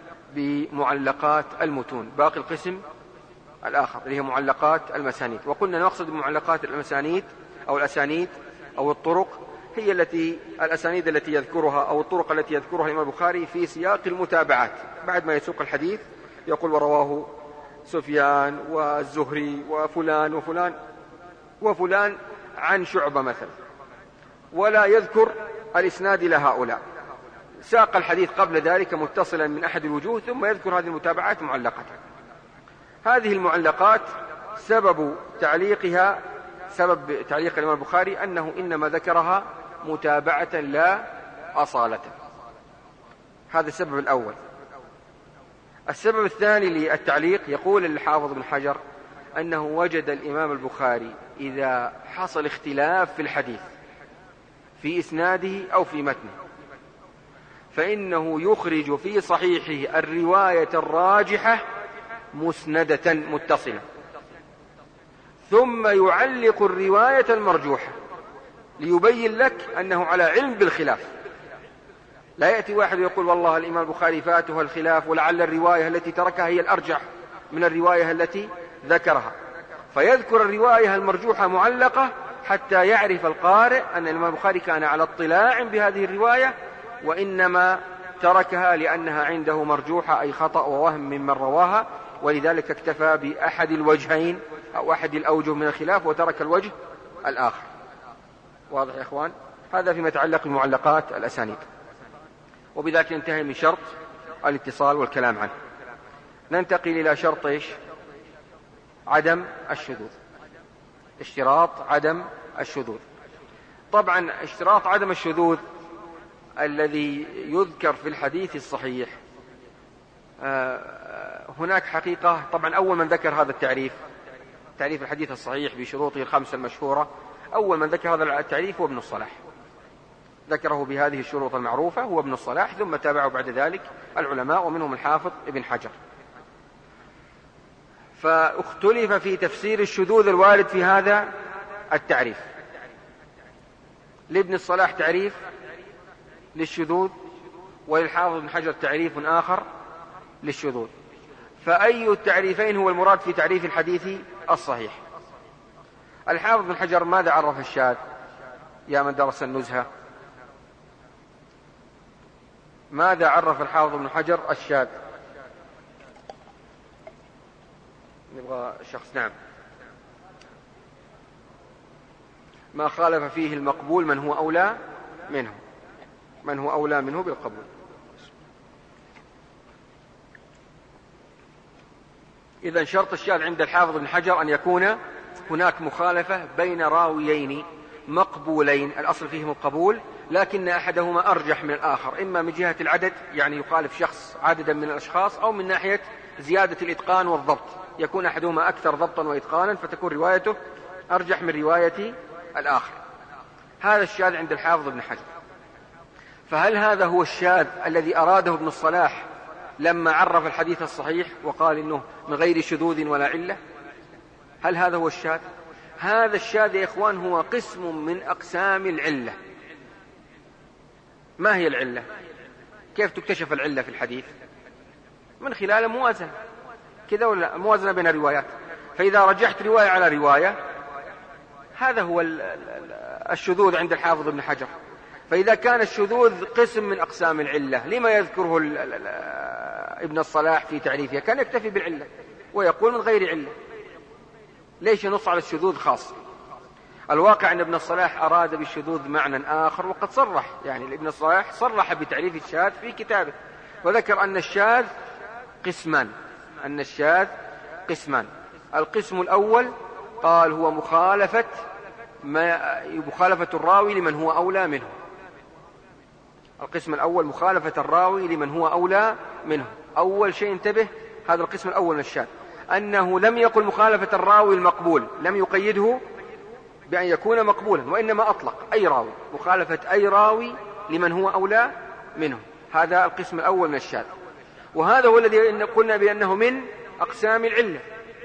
بمعلقات المتون. باقي القسم الآخر اللي هي معلقات المسانيد. وقلنا نقصد بمعلقات المسانيد أو الأسانيد أو الطرق هي الأسانيد التي يذكرها أو الطرق التي يذكرها الإمام البخاري في سياق المتابعات، بعد ما يسوق الحديث يقول ورواه سفيان والزهري وفلان وفلان وفلان عن شعبة مثلا، ولا يذكر الإسناد إلى هؤلاء، ساق الحديث قبل ذلك متصلا من أحد الوجوه ثم يذكر هذه المتابعات معلقة. هذه المعلقات سبب تعليق الإمام البخاري أنه إنما ذكرها متابعة لا أصالة. هذا السبب الأول. السبب الثاني للتعليق يقول الحافظ بن حجر أنه وجد الإمام البخاري إذا حصل اختلاف في الحديث في إسناده أو في متنه فإنه يخرج في صحيحه الرواية الراجحة مسندة متصلة، ثم يعلق الرواية المرجوحة ليبين لك أنه على علم بالخلاف. لا يأتي واحد ويقول والله الإمام البخاري فاته الخلاف ولعل الرواية التي تركها هي الأرجح من الرواية التي ذكرها، فيذكر الرواية المرجوحة معلقة حتى يعرف القارئ أن الإمام البخاري كان على اطلاع بهذه الرواية وإنما تركها لأنها عنده مرجوحة أي خطأ ووهم ممن رواها، ولذلك اكتفى بأحد الوجهين أو أحد الأوجه من الخلاف وترك الوجه الآخر. واضح يا إخوان؟ هذا فيما يتعلق بمعلقات الأسانيد. وبذلك ننتهي من شرط الاتصال والكلام عنه. ننتقل إلى شرط إيش؟ عدم الشذوذ. اشتراط عدم الشذوذ. طبعا اشتراط عدم الشذوذ الذي يذكر في الحديث الصحيح هناك حقيقة. طبعا أول من ذكر هذا تعريف الحديث الصحيح بشروطه الخمسة المشهورة، أول من ذكر هذا التعريف هو ابن الصلاح، ذكره بهذه الشروط المعروفة هو ابن الصلاح، ثم تابعه بعد ذلك العلماء ومنهم الحافظ ابن حجر. فاختلف في تفسير الشذوذ الوارد في هذا التعريف. لابن الصلاح تعريف للشذوذ، وللحافظ ابن حجر تعريف آخر للشذوذ، فأي التعريفين هو المراد في تعريف الحديث الصحيح؟ الحافظ ابن حجر ماذا عرف الشاذ يا من درس النزهة؟ ماذا عرف الحافظ ابن حجر الشاذ؟ نبغى شخص. نعم. ما خالف فيه المقبول من هو أولى منه، من هو أولى منه بالقبول. إذن شرط الشاذ عند الحافظ ابن حجر أن يكون هناك مخالفة بين راويين مقبولين، الأصل فيهم القبول، لكن أحدهما أرجح من الآخر، إما من جهة العدد يعني يخالف شخص عددا من الأشخاص، أو من ناحية زيادة الإتقان والضبط، يكون أحدهما أكثر ضبطا وإتقانا فتكون روايته أرجح من رواية الآخر. هذا الشاذ عند الحافظ ابن حجر. فهل هذا هو الشاذ الذي أراده ابن الصلاح لما عرف الحديث الصحيح وقال إنه من غير شذوذ ولا علة؟ هل هذا هو الشاذ؟ هذا الشاذ يا إخوان هو قسم من أقسام العلة. ما هي العلة؟ كيف تكتشف العلة في الحديث؟ من خلال موازنة كذا، ولا موازنة بين الروايات. فإذا رجحت رواية على رواية، هذا هو الشذوذ عند الحافظ ابن حجر. فإذا كان الشذوذ قسم من أقسام العلة، لما يذكره ابن الصلاح في تعريفها؟ كان يكتفي بالعلة ويقول من غير علة. ليش نص على الشذوذ خاص؟ الواقع أن ابن الصلاح أراد بالشذوذ معنى آخر، وقد صرح، يعني ابن الصلاح صرح بتعريف الشاذ في كتابه، وذكر أن الشاذ قسمان، أن الشاذ قسمان. القسم الأول قال هو مخالفة الراوي لمن هو أولى منه. القسم الأول مخالفة الراوي لمن هو أولى منه. أول شيء انتبه، هذا القسم الأول من الشاذ، أنه لم يقل مخالفة الراوي المقبول، لم يقيده بأن يكون مقبولا، وإنما أطلق أي راوي، مخالفة أي راوي لمن هو أولى منه. هذا القسم الأول من الشاذ، وهذا هو الذي قلنا بأنه من أقسام العلة.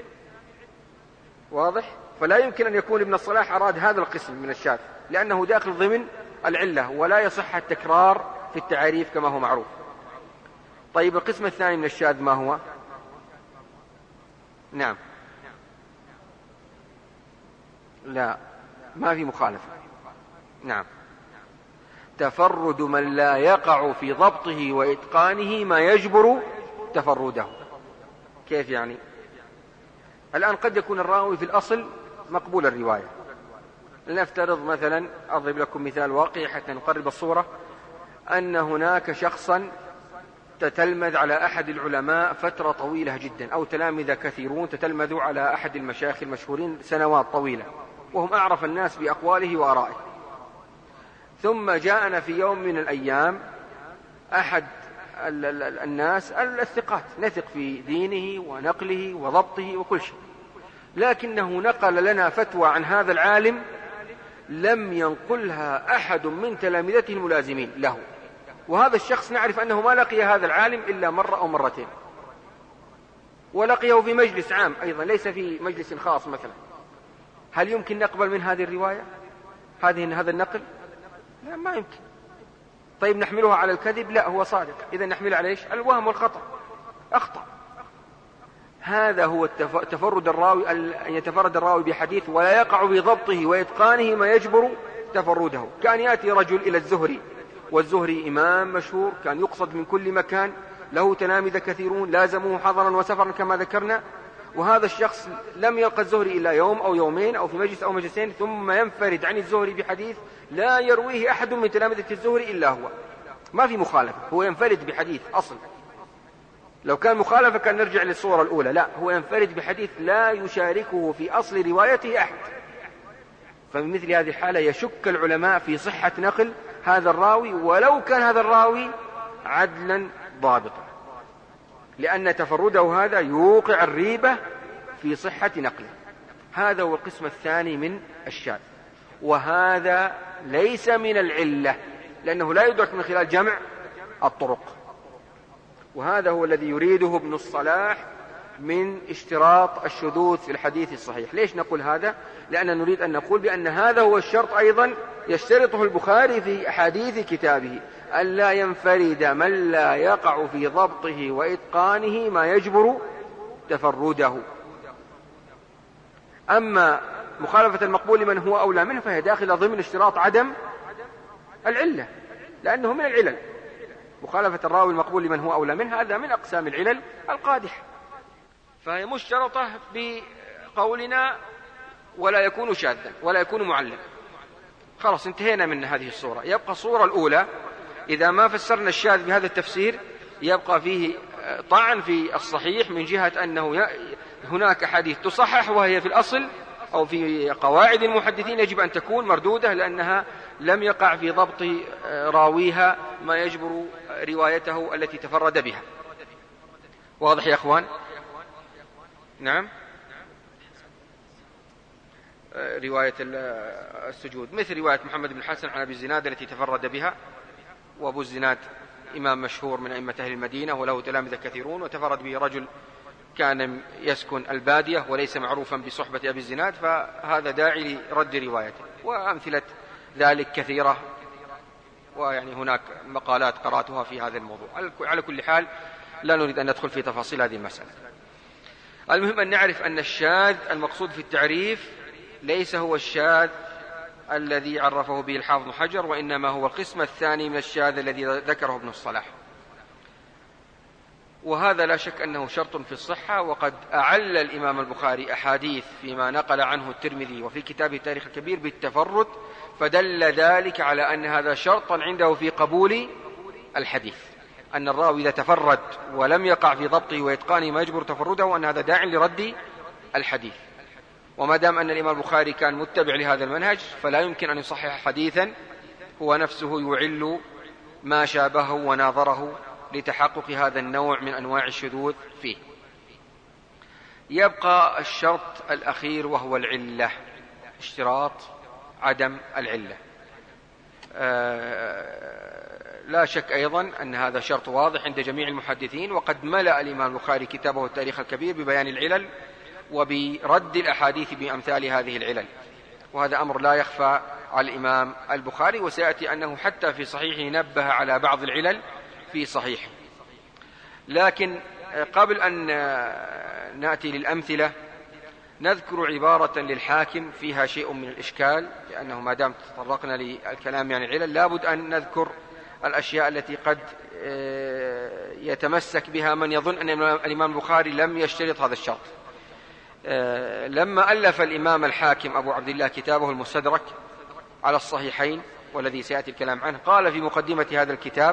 واضح؟ فلا يمكن أن يكون ابن الصلاح أراد هذا القسم من الشاذ، لأنه داخل ضمن العلة، ولا يصح التكرار في التعريف كما هو معروف. طيب القسم الثاني من الشاذ ما هو؟ نعم. لا، ما في مخالفة. نعم. تفرد من لا يقع في ضبطه وإتقانه ما يجبر تفرده. كيف يعني؟ الآن قد يكون الراوي في الأصل مقبول الرواية. لنفترض مثلا، أضرب لكم مثال واقعي حتى نقرب الصورة، أن هناك شخصا تتلمذ على أحد العلماء فترة طويلة جدا، أو تلامذة كثيرون تتلمذوا على أحد المشايخ المشهورين سنوات طويلة، وهم أعرف الناس بأقواله وآرائه. ثم جاءنا في يوم من الأيام أحد الناس الثقات، نثق في دينه ونقله وضبطه وكل شيء، لكنه نقل لنا فتوى عن هذا العالم لم ينقلها أحد من تلامذته الملازمين له، وهذا الشخص نعرف أنه ما لقي هذا العالم إلا مرة أو مرتين، ولقيه في مجلس عام أيضا، ليس في مجلس خاص مثلا. هل يمكن نقبل من هذه الرواية هذا النقل؟ لا، ما يمكن. طيب نحملها على الكذب؟ لا، هو صادق. إذا نحمل على إيش؟ الوهم والخطأ، أخطأ. هذا هو تفرد الراوي، أن يتفرد الراوي بحديث ولا يقع بضبطه وإتقانه ما يجبر تفرده. كان يأتي رجل إلى الزهري، والزهري إمام مشهور، كان يقصد من كل مكان، له تلامذة كثيرون لازموه حضرا وسفرا كما ذكرنا، وهذا الشخص لم يلقى الزهري إلا يوم أو يومين أو في مجلس أو مجلسين، ثم ينفرد عن الزهري بحديث لا يرويه أحد من تلامذة الزهري إلا هو. ما في مخالفة، هو ينفرد بحديث أصل. لو كان مخالفة كان نرجع للصورة الأولى، لا، هو ينفرد بحديث لا يشاركه في أصل روايته أحد. فبمثل هذه الحالة يشك العلماء في صحة نقل هذا الراوي، ولو كان هذا الراوي عدلا ضابطا، لأن تفرده هذا يوقع الريبة في صحة نقله. هذا هو القسم الثاني من الشاذ، وهذا ليس من العلة، لأنه لا يدرك من خلال جمع الطرق. وهذا هو الذي يريده ابن الصلاح من اشتراط الشذوذ في الحديث الصحيح. ليش نقول هذا؟ لأننا نريد أن نقول بأن هذا هو الشرط أيضا يشترطه البخاري في أحاديث كتابه، ألا ينفرد من لا يقع في ضبطه وإتقانه ما يجبر تفرده. أما مخالفة المقبول لمن هو أولى منه فهي داخلة ضمن اشتراط عدم العلة، لأنه من العلل. مخالفة الراوي المقبول لمن هو أولى منه هذا من أقسام العلل القادحة، فهي مشترطة بقولنا ولا يكون شاذا ولا يكون معللا. خلاص انتهينا من هذه الصورة. يبقى الصورة الأولى، إذا ما فسرنا الشاذ بهذا التفسير يبقى فيه طعن في الصحيح من جهة أنه هناك حديث تصحح وهي في الأصل أو في قواعد المحدثين يجب أن تكون مردودة، لأنها لم يقع في ضبط راويها ما يجبر روايته التي تفرد بها. واضح يا أخوان؟ نعم. رواية السجود مثل رواية محمد بن الحسن عن أبي الزناد التي تفرد بها، وأبو الزناد إمام مشهور من أئمة أهل المدينة وله تلامذة كثيرون، وتفرد به رجل كان يسكن البادية وليس معروفا بصحبة أبي الزناد، فهذا داعي لرد روايته. وأمثلة ذلك كثيرة، ويعني هناك مقالات قرأتها في هذا الموضوع. على كل حال لا نريد أن ندخل في تفاصيل هذه المسألة. المهم أن نعرف أن الشاذ المقصود في التعريف ليس هو الشاذ الذي عرفه به الحافظ بن حجر، وإنما هو القسم الثاني من الشاذ الذي ذكره ابن الصلاح. وهذا لا شك أنه شرط في الصحة، وقد أعل الإمام البخاري أحاديث فيما نقل عنه الترمذي وفي كتابه التاريخ الكبير بالتفرد، فدل ذلك على أن هذا شرطا عنده في قبول الحديث، أن الراوي إذا تفرد ولم يقع في ضبطه وإتقانه ما يجبر تفرده أن هذا داع لرد الحديث. وما دام أن الإمام البخاري كان متبع لهذا المنهج فلا يمكن أن يصحح حديثا هو نفسه يعل ما شابهه وناظره لتحقق هذا النوع من أنواع الشذوذ فيه. يبقى الشرط الأخير وهو العلة، اشتراط عدم العلة. لا شك أيضا أن هذا شرط واضح عند جميع المحدثين، وقد ملأ الإمام البخاري كتابه التاريخ الكبير ببيان العلل وبرد الأحاديث بأمثال هذه العلل، وهذا أمر لا يخفى على الإمام البخاري، وسيأتي أنه حتى في صحيحه نبه على بعض العلل في صحيحه. لكن قبل أن نأتي للأمثلة نذكر عبارة للحاكم فيها شيء من الإشكال، لأنه ما دام تطرقنا للكلام عن العلل لابد أن نذكر الأشياء التي قد يتمسك بها من يظن أن الإمام البخاري لم يشترط هذا الشرط. لما ألف الإمام الحاكم أبو عبد الله كتابه المستدرك على الصحيحين والذي سيأتي الكلام عنه، قال في مقدمة هذا الكتاب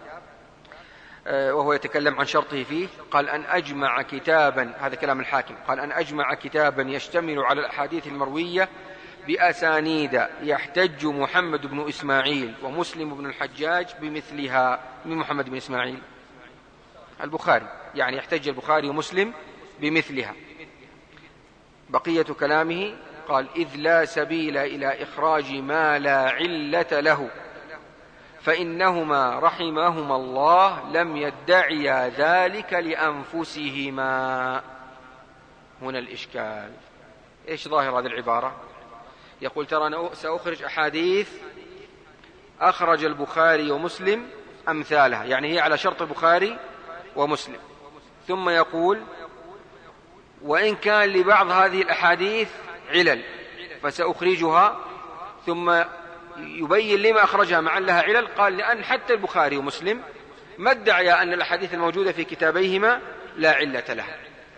وهو يتكلم عن شرطه فيه، قال أن أجمع كتابا، هذا كلام الحاكم، قال أن أجمع كتابا يشتمل على الأحاديث المروية بأسانيد يحتج محمد بن إسماعيل ومسلم بن الحجاج بمثلها. من محمد بن إسماعيل؟ البخاري، يعني يحتج البخاري ومسلم بمثلها. بقية كلامه قال إذ لا سبيل إلى إخراج ما لا علة له فإنهما رحمهما الله لم يدعيا ذلك لأنفسهما. هنا الإشكال. إيش ظاهر هذه العبارة؟ يقول ترى أنا سأخرج أحاديث أخرج البخاري ومسلم أمثالها، يعني هي على شرط البخاري ومسلم، ثم يقول وإن كان لبعض هذه الأحاديث علل فسأخرجها، ثم يبين لما أخرجها مع لها علل. قال لأن حتى البخاري ومسلم ما ادعي أن الأحاديث الموجودة في كتابيهما لا علة لها.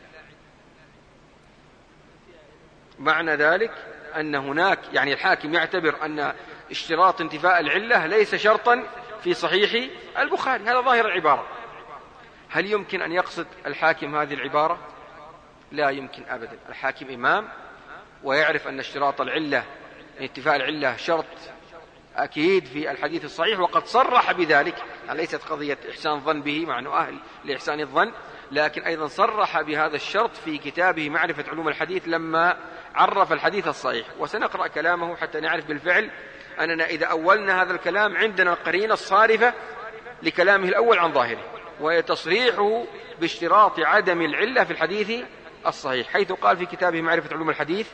معنى ذلك أن هناك، يعني الحاكم يعتبر أن اشتراط انتفاء العلة ليس شرطا في صحيح البخاري. هذا ظاهر العبارة. هل يمكن أن يقصد الحاكم هذه العبارة؟ لا يمكن أبدا. الحاكم إمام ويعرف أن اشتراط العلة، انتفاء العلة شرط أكيد في الحديث الصحيح، وقد صرح بذلك. ليست قضية إحسان ظن به مع أنه أهل لإحسان الظن، لكن أيضا صرح بهذا الشرط في كتابه معرفة علوم الحديث لما عرف الحديث الصحيح. وسنقرأ كلامه حتى نعرف بالفعل أننا إذا أولنا هذا الكلام عندنا القرينة الصارفة لكلامه الأول عن ظاهره، وهي تصريحه باشتراط عدم العلة في الحديث الصحيح، حيث قال في كتابه معرفة علوم الحديث،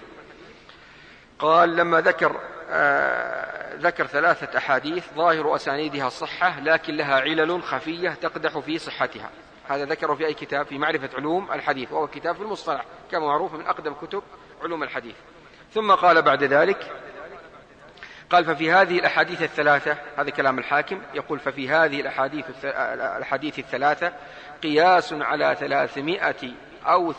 قال لما ذكر 3 أحاديث ظاهر أسانيدها الصحة لكن لها علل خفية تقدح في صحتها. هذا ذكره في أي كتاب؟ في معرفة علوم الحديث، وهو كتاب في المصطلح كما معروف من أقدم كتب علوم الحديث. ثم قال بعد ذلك، قال ففي هذه الأحاديث الثلاثة، هذا كلام الحاكم، يقول ففي هذه الأحاديث الثلاثة قياس على 300 أو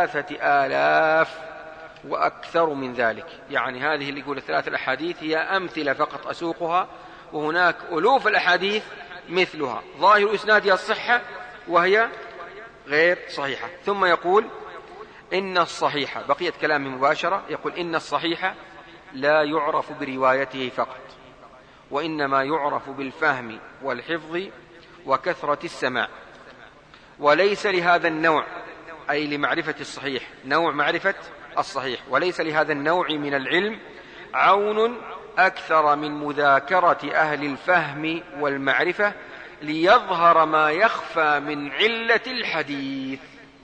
3000 وأكثر من ذلك. يعني هذه اللي يقول 3 الأحاديث هي أمثلة فقط أسوقها، وهناك ألوف الأحاديث مثلها ظاهر إسنادها الصحة وهي غير صحيحة. ثم يقول إن الصحيح، بقية كلامه مباشرة، يقول إن الصحيح لا يعرف بروايته فقط، وإنما يعرف بالفهم والحفظ وكثرة السماع، وليس لهذا النوع، أي لمعرفة الصحيح، نوع معرفة الصحيح، وليس لهذا النوع من العلم عون أكثر من مذاكرة أهل الفهم والمعرفة ليظهر ما يخفى من علة الحديث.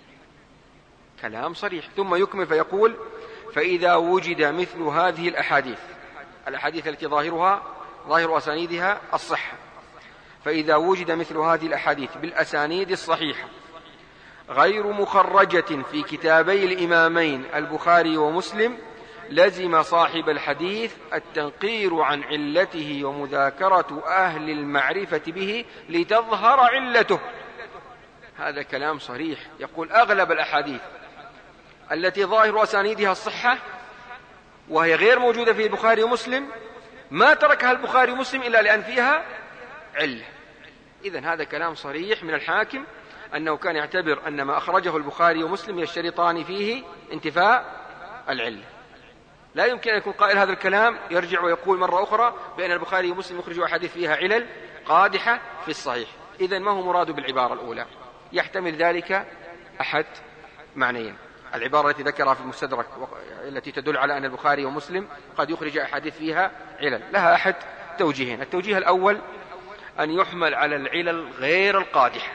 كلام صريح. ثم يكمل فيقول فإذا وجد مثل هذه الأحاديث التي ظاهر أسانيدها الصحة، فإذا وجد مثل هذه الأحاديث بالأسانيد الصحيحة غير مخرجة في كتابي الإمامين البخاري ومسلم، لزم صاحب الحديث التنقير عن علته ومذاكرة أهل المعرفة به لتظهر علته. هذا كلام صريح. يقول أغلب الأحاديث التي ظاهر أسانيدها الصحة وهي غير موجودة في البخاري ومسلم ما تركها البخاري ومسلم إلا لأن فيها علة. إذن هذا كلام صريح من الحاكم أنه كان يعتبر أن ما أخرجه البخاري ومسلم يشترطان فيه انتفاء العلة. لا يمكن أن يكون قائل هذا الكلام يرجع ويقول مرة أخرى بأن البخاري ومسلم يخرجوا أحاديث فيها علل قادحة في الصحيح. إذن ما هو مراد بالعبارة الأولى؟ يحتمل ذلك أحد معنيين. العبارة التي ذكرها في المستدرك التي تدل على أن البخاري ومسلم قد يخرج أحاديث فيها علل، لها أحد توجيهين. التوجيه الأول أن يحمل على العلل غير القادحة،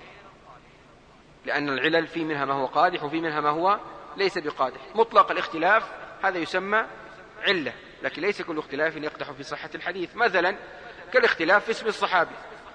لأن العلل في منها ما هو قادح وفي منها ما هو ليس بقادح. مطلق الاختلاف هذا يسمى علة، لكن ليس كل اختلاف يقدح في صحة الحديث. مثلا كالاختلاف في اسم الصحابي،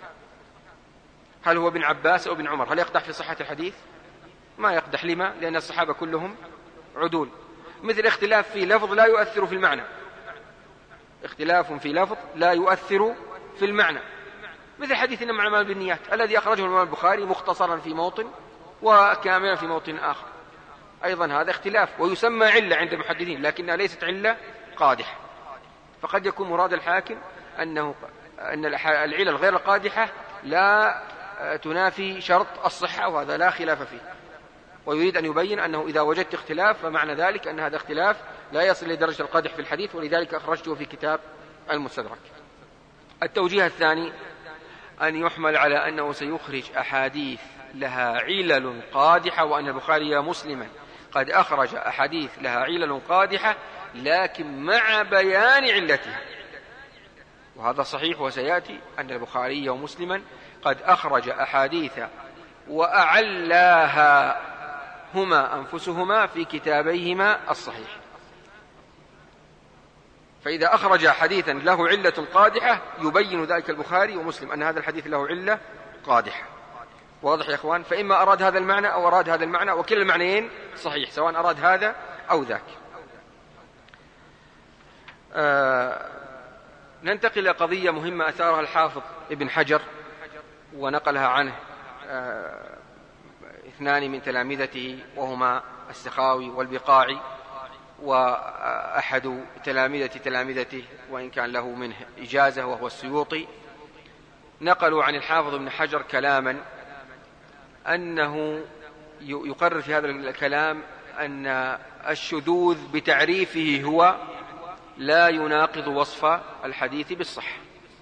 هل هو ابن عباس أو ابن عمر، هل يقدح في صحة الحديث؟ ما يقدح. لما؟ لأن الصحابة كلهم عدول. مثل اختلاف في لفظ لا يؤثر في المعنى، اختلاف في لفظ لا يؤثر في المعنى، مثل حديث إنما الأعمال بالنيات الذي أخرجه الإمام البخاري مختصرا في موطن وكاملا في موطن آخر. أيضا هذا اختلاف ويسمى علة عند المحدثين، لكنها ليست علة قادحة. فقد يكون مراد الحاكم أن العلل غير القادحة لا تنافي شرط الصحة، وهذا لا خلاف فيه، ويريد أن يبين أنه إذا وجدت اختلاف فمعنى ذلك أن هذا اختلاف لا يصل لدرجة القدح في الحديث، ولذلك أخرجته في كتاب المستدرك. التوجيه الثاني أن يحمل على أنه سيخرج أحاديث لها علل قادحة، وأن البخاري مسلما قد أخرج أحاديث لها علل قادحة لكن مع بيان علتها، وهذا صحيح وسيأتي أن البخاري ومسلما قد أخرج أحاديث وأعلاها هما أنفسهما في كتابيهما الصحيح. فإذا أخرج حديثا له علة قادحة يبين ذلك البخاري ومسلم أن هذا الحديث له علة قادحة. واضح يا أخوان؟ فإما أراد هذا المعنى أو أراد هذا المعنى، وكل المعنيين صحيح سواء أراد هذا أو ذاك. ننتقل إلى قضية مهمة أثارها الحافظ ابن حجر ونقلها عنه 2 من تلامذته، وهما السخاوي والبقاعي، وأحد تلامذته وإن كان له منه إجازة وهو السيوطي. نقلوا عن الحافظ ابن حجر كلاما أنه يقرر في هذا الكلام أن الشذوذ بتعريفه هو لا يناقض وصف الحديث بالصحة.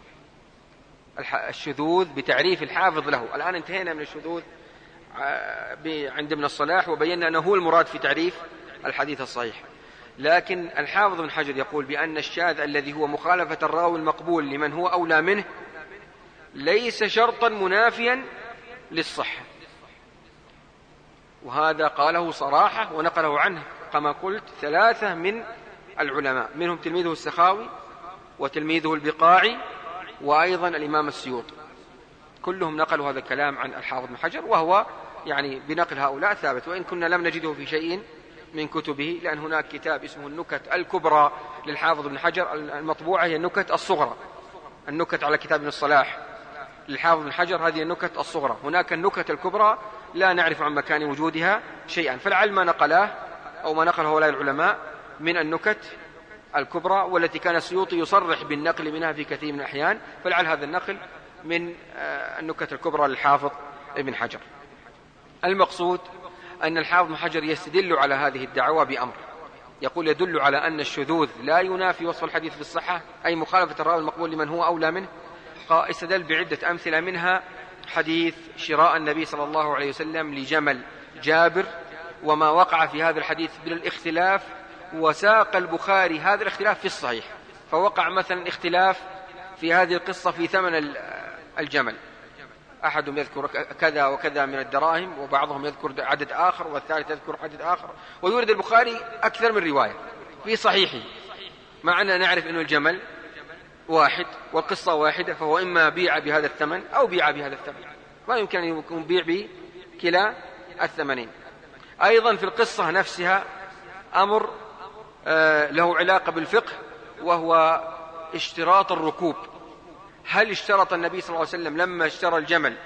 الشذوذ بتعريف الحافظ له. الآن انتهينا من الشذوذ عند ابن الصلاح وبينا أنه هو المراد في تعريف الحديث الصحيح، لكن الحافظ ابن حجر يقول بأن الشاذ الذي هو مخالفة الراوي المقبول لمن هو أولى منه ليس شرطا منافيا للصحة. وهذا قاله صراحة ونقله عنه كما قلت 3 من العلماء، منهم تلميذه السخاوي وتلميذه البقاعي وأيضا الإمام السيوطي، كلهم نقلوا هذا الكلام عن الحافظ بن حجر، وهو يعني بنقل هؤلاء ثابت، وإن كنا لم نجده في شيء من كتبه، لأن هناك كتاب اسمه النكت الكبرى للحافظ بن حجر، المطبوعة هي النكت الصغرى، النكت على كتاب ابن الصلاح للحافظ بن حجر هذه النكت الصغرى، هناك النكت الكبرى لا نعرف عن مكان وجودها شيئا، فلعل ما نقلاه أو ما نقل هؤلاء العلماء من النكت الكبرى، والتي كان السيوطي يصرح بالنقل منها في كثير من الأحيان، فلعل هذا النقل من النكت الكبرى للحافظ ابن حجر. المقصود أن الحافظ بن حجر يستدل على هذه الدعوة بأمر، يقول يدل على أن الشذوذ لا ينافي وصف الحديث بالصحة، أي مخالفة الراوي المقبول لمن هو أولى منه. استدل بعدة أمثلة، منها حديث شراء النبي صلى الله عليه وسلم لجمل جابر وما وقع في هذا الحديث من الاختلاف، وساق البخاري هذا الاختلاف في الصحيح، فوقع مثلا اختلاف في هذه القصة في ثمن الجمل، أحدهم يذكر كذا وكذا من الدراهم، وبعضهم يذكر عدد آخر، والثالث يذكر عدد آخر، ويورد البخاري أكثر من رواية في صحيحه، مع أننا نعرف أن الجمل واحد والقصة واحدة، فهو إما بيع بهذا الثمن أو بيع بهذا الثمن، ما يمكن أن يكون بيع بكلا الثمنين. أيضا في القصة نفسها أمر له علاقة بالفقه، وهو اشتراط الركوب. هل اشترط النبي صلى الله عليه وسلم لما اشترى الجمل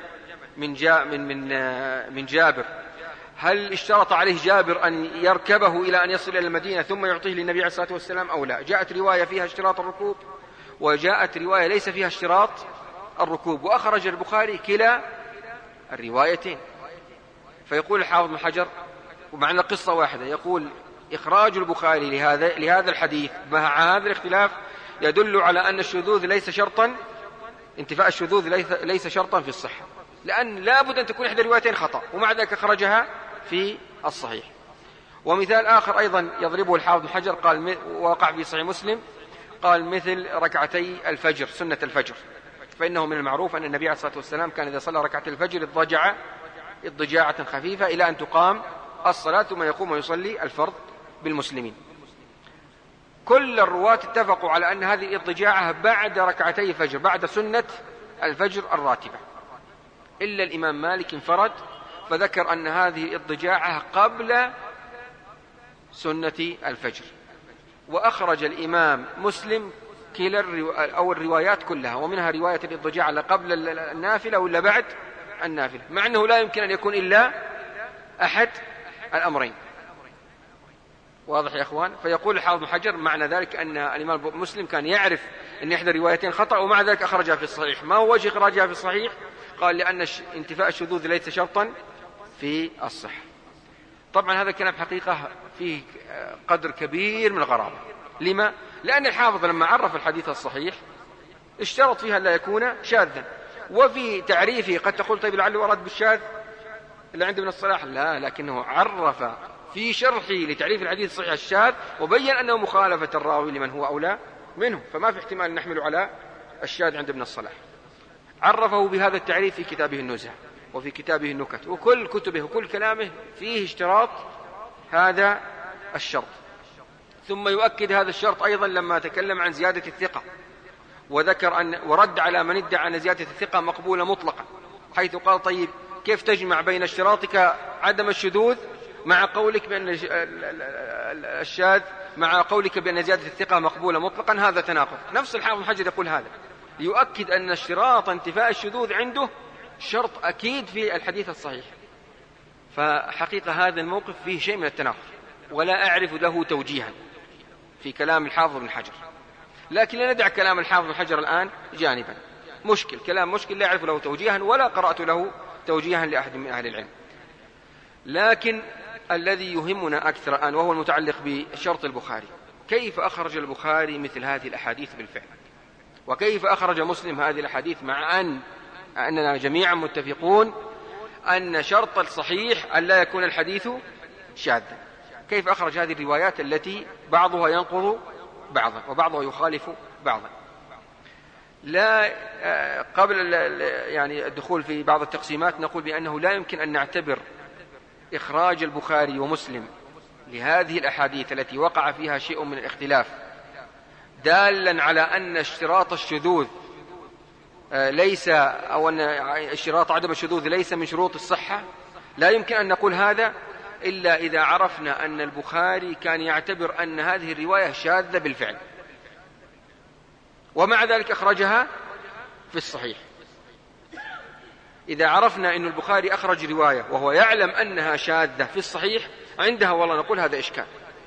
من جابر، هل اشترط عليه جابر أن يركبه إلى أن يصل إلى المدينة ثم يعطيه للنبي عليه الصلاة والسلام أو لا؟ جاءت رواية فيها اشتراط الركوب، وجاءت رواية ليس فيها اشتراط الركوب، وأخرج البخاري كلا الروايتين. فيقول الحافظ بن حجر ومعنى قصة واحدة، يقول إخراج البخاري لهذا الحديث مع هذا الاختلاف يدل على أن الشذوذ ليس شرطا، انتفاء الشذوذ ليس شرطا في الصحة، لأن لا بد أن تكون إحدى الروايتين خطأ، ومع ذلك أخرجها في الصحيح. ومثال آخر أيضا يضربه الحافظ بن حجر، قال وقع في صحيح مسلم، قال مثل ركعتي الفجر سنة الفجر، فإنه من المعروف أن النبي عليه الصلاة والسلام كان إذا صلى ركعتي الفجر اضطجاعة خفيفة إلى أن تقام الصلاة ثم يقوم ويصلي الفرض بالمسلمين. كل الرواة اتفقوا على أن هذه الاضطجاعة بعد ركعتي الفجر، بعد سنة الفجر الراتبة، إلا الإمام مالك انفرد فذكر أن هذه الاضطجاعة قبل سنة الفجر، وأخرج الإمام مسلم كلا الروايات كلها، ومنها رواية الاضطجاع قبل النافلة ولا بعد النافلة، مع أنه لا يمكن أن يكون إلا أحد الأمرين. واضح يا أخوان؟ فيقول الحافظ بن حجر معنى ذلك أن الإمام مسلم كان يعرف أن إحدى الروايتين خطأ، ومع ذلك أخرجها في الصحيح. ما هو وجه إخراجها في الصحيح؟ قال لأن انتفاء الشذوذ ليس شرطا في الصحة. طبعا هذا الكلام حقيقة فيه قدر كبير من الغرابة. لما؟ لأن الحافظ لما عرف الحديث الصحيح اشترط فيها لا يكون شاذا، وفي تعريفه قد تقول طيب لعله أراد بالشاذ اللي عنده من الصلاح، لا، لكنه عرف في شرحه لتعريف الحديث الصحيح الشاذ، وبين أنه مخالفة الراوي لمن هو أولى منه، فما في احتمال نحمله على الشاذ عند ابن الصلاح. عرفه بهذا التعريف في كتابه النزهة وفي كتابه النكت، وكل كتبه وكل كلامه فيه اشتراط هذا الشرط. ثم يؤكد هذا الشرط أيضا لما تكلم عن زيادة الثقة، وذكر ورد على من ادعى أن زيادة الثقة مقبولة مطلقا، حيث قال طيب كيف تجمع بين اشتراطك عدم الشذوذ مع قولك بأن الشاذ مع قولك بأن زيادة الثقة مقبولة مطلقا؟ هذا تناقض. نفس الحافظ بن حجر يقول هذا ليؤكد أن اشتراط انتفاء الشذوذ عنده شرط أكيد في الحديث الصحيح. فحقيقة هذا الموقف فيه شيء من التناقض، ولا أعرف له توجيها في كلام الحافظ بن حجر، لكن لا ندع كلام الحافظ بن حجر الآن جانبا، كلام مشكل لا أعرف له توجيها ولا قرأت له توجيها لأحد من أهل العلم. لكن الذي يهمنا أكثر الآن وهو المتعلق بشرط البخاري، كيف أخرج البخاري مثل هذه الأحاديث بالفعل، وكيف أخرج مسلم هذه الأحاديث، مع أننا جميعا متفقون أن شرط الصحيح أن لا يكون الحديث شاذا. كيف أخرج هذه الروايات التي بعضها ينقض بعضا وبعضها يخالف بعضا؟ لا قبل يعني الدخول في بعض التقسيمات نقول بأنه لا يمكن أن نعتبر إخراج البخاري ومسلم لهذه الأحاديث التي وقع فيها شيء من الاختلاف دالا على أن اشتراط الشذوذ ليس، أو أن اشتراط عدم الشذوذ ليس من شروط الصحة، لا يمكن أن نقول هذا إلا إذا عرفنا أن البخاري كان يعتبر أن هذه الرواية شاذة بالفعل، ومع ذلك أخرجها في الصحيح. إذا عرفنا أن البخاري أخرج رواية وهو يعلم أنها شاذة في الصحيح، عندها والله نقول هذا إشكال،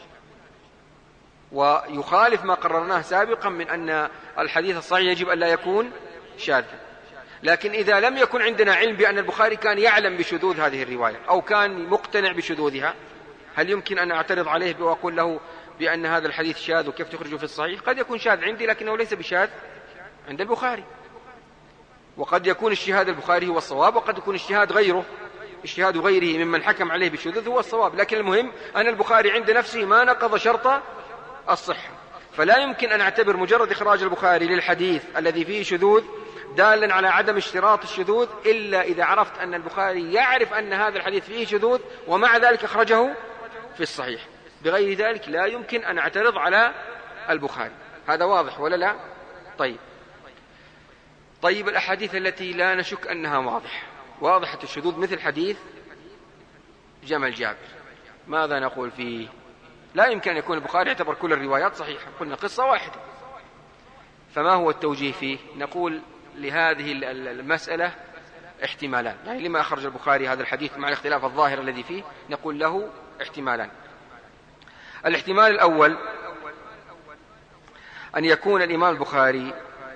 ويخالف ما قررناه سابقا من أن الحديث الصحيح يجب أن لا يكون شاذا. لكن إذا لم يكن عندنا علم بأن البخاري كان يعلم بشذوذ هذه الرواية أو كان مقتنع بشذوذها، هل يمكن أن أعترض عليه وأقول له بأن هذا الحديث شاذ وكيف تخرجه في الصحيح؟ قد يكون شاذ عندي لكنه ليس بشاذ عند البخاري، وقد يكون اجتهاد البخاري هو الصواب، وقد يكون اجتهاد غيره ممن حكم عليه بالشذوذ هو الصواب. لكن المهم أن البخاري عند نفسه ما نقض شرط الصحة، فلا يمكن أن أعتبر مجرد إخراج البخاري للحديث الذي فيه شذوذ دالا على عدم اشتراط الشذوذ إلا إذا عرفت أن البخاري يعرف أن هذا الحديث فيه شذوذ ومع ذلك أخرجه في الصحيح. بغير ذلك لا يمكن أن أعترض على البخاري. هذا واضح ولا لا؟ طيب الأحاديث التي لا نشك أنها واضحة الشذوذ مثل حديث جمل جابر، ماذا نقول فيه؟ لا يمكن أن يكون البخاري يعتبر كل الروايات صحيحة، قلنا قصة واحدة، فما هو التوجيه فيه؟ نقول لهذه المسألة احتمالان، يعني لما أخرج البخاري هذا الحديث مع الاختلاف الظاهر الذي فيه نقول له احتمالان. الاحتمال الأول أن يكون الإمام البخاري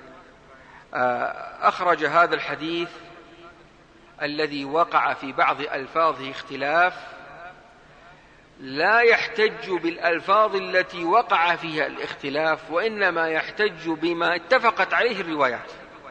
أخرج هذا الحديث الذي وقع في بعض ألفاظه اختلاف لا يحتج بالألفاظ التي وقع فيها الاختلاف، وإنما يحتج بما اتفقت عليه الروايات.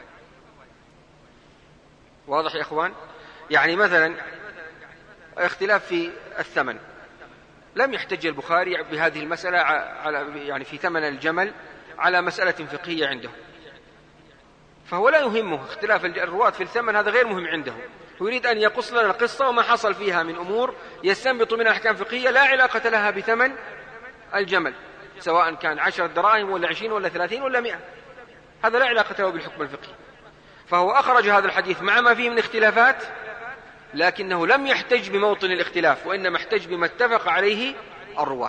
واضح يا إخوان؟ يعني مثلا اختلاف في الثمن، لم يحتج البخاري بهذه المسألة يعني في ثمن الجمل على مسألة فقهية عنده، فهو لا يهمه اختلاف الرواة في الثمن، هذا غير مهم عنده، هو يريد أن يقص لنا القصة وما حصل فيها من أمور يستنبط منها أحكام فقهية لا علاقة لها بثمن الجمل، سواء كان 10 دراهم ولا 20 ولا 30 ولا 100، هذا لا علاقة له بالحكم الفقهي. فهو أخرج هذا الحديث مع ما فيه من اختلافات، لكنه لم يحتج بموطن الاختلاف، وإنما احتج بما اتفق عليه الرواة.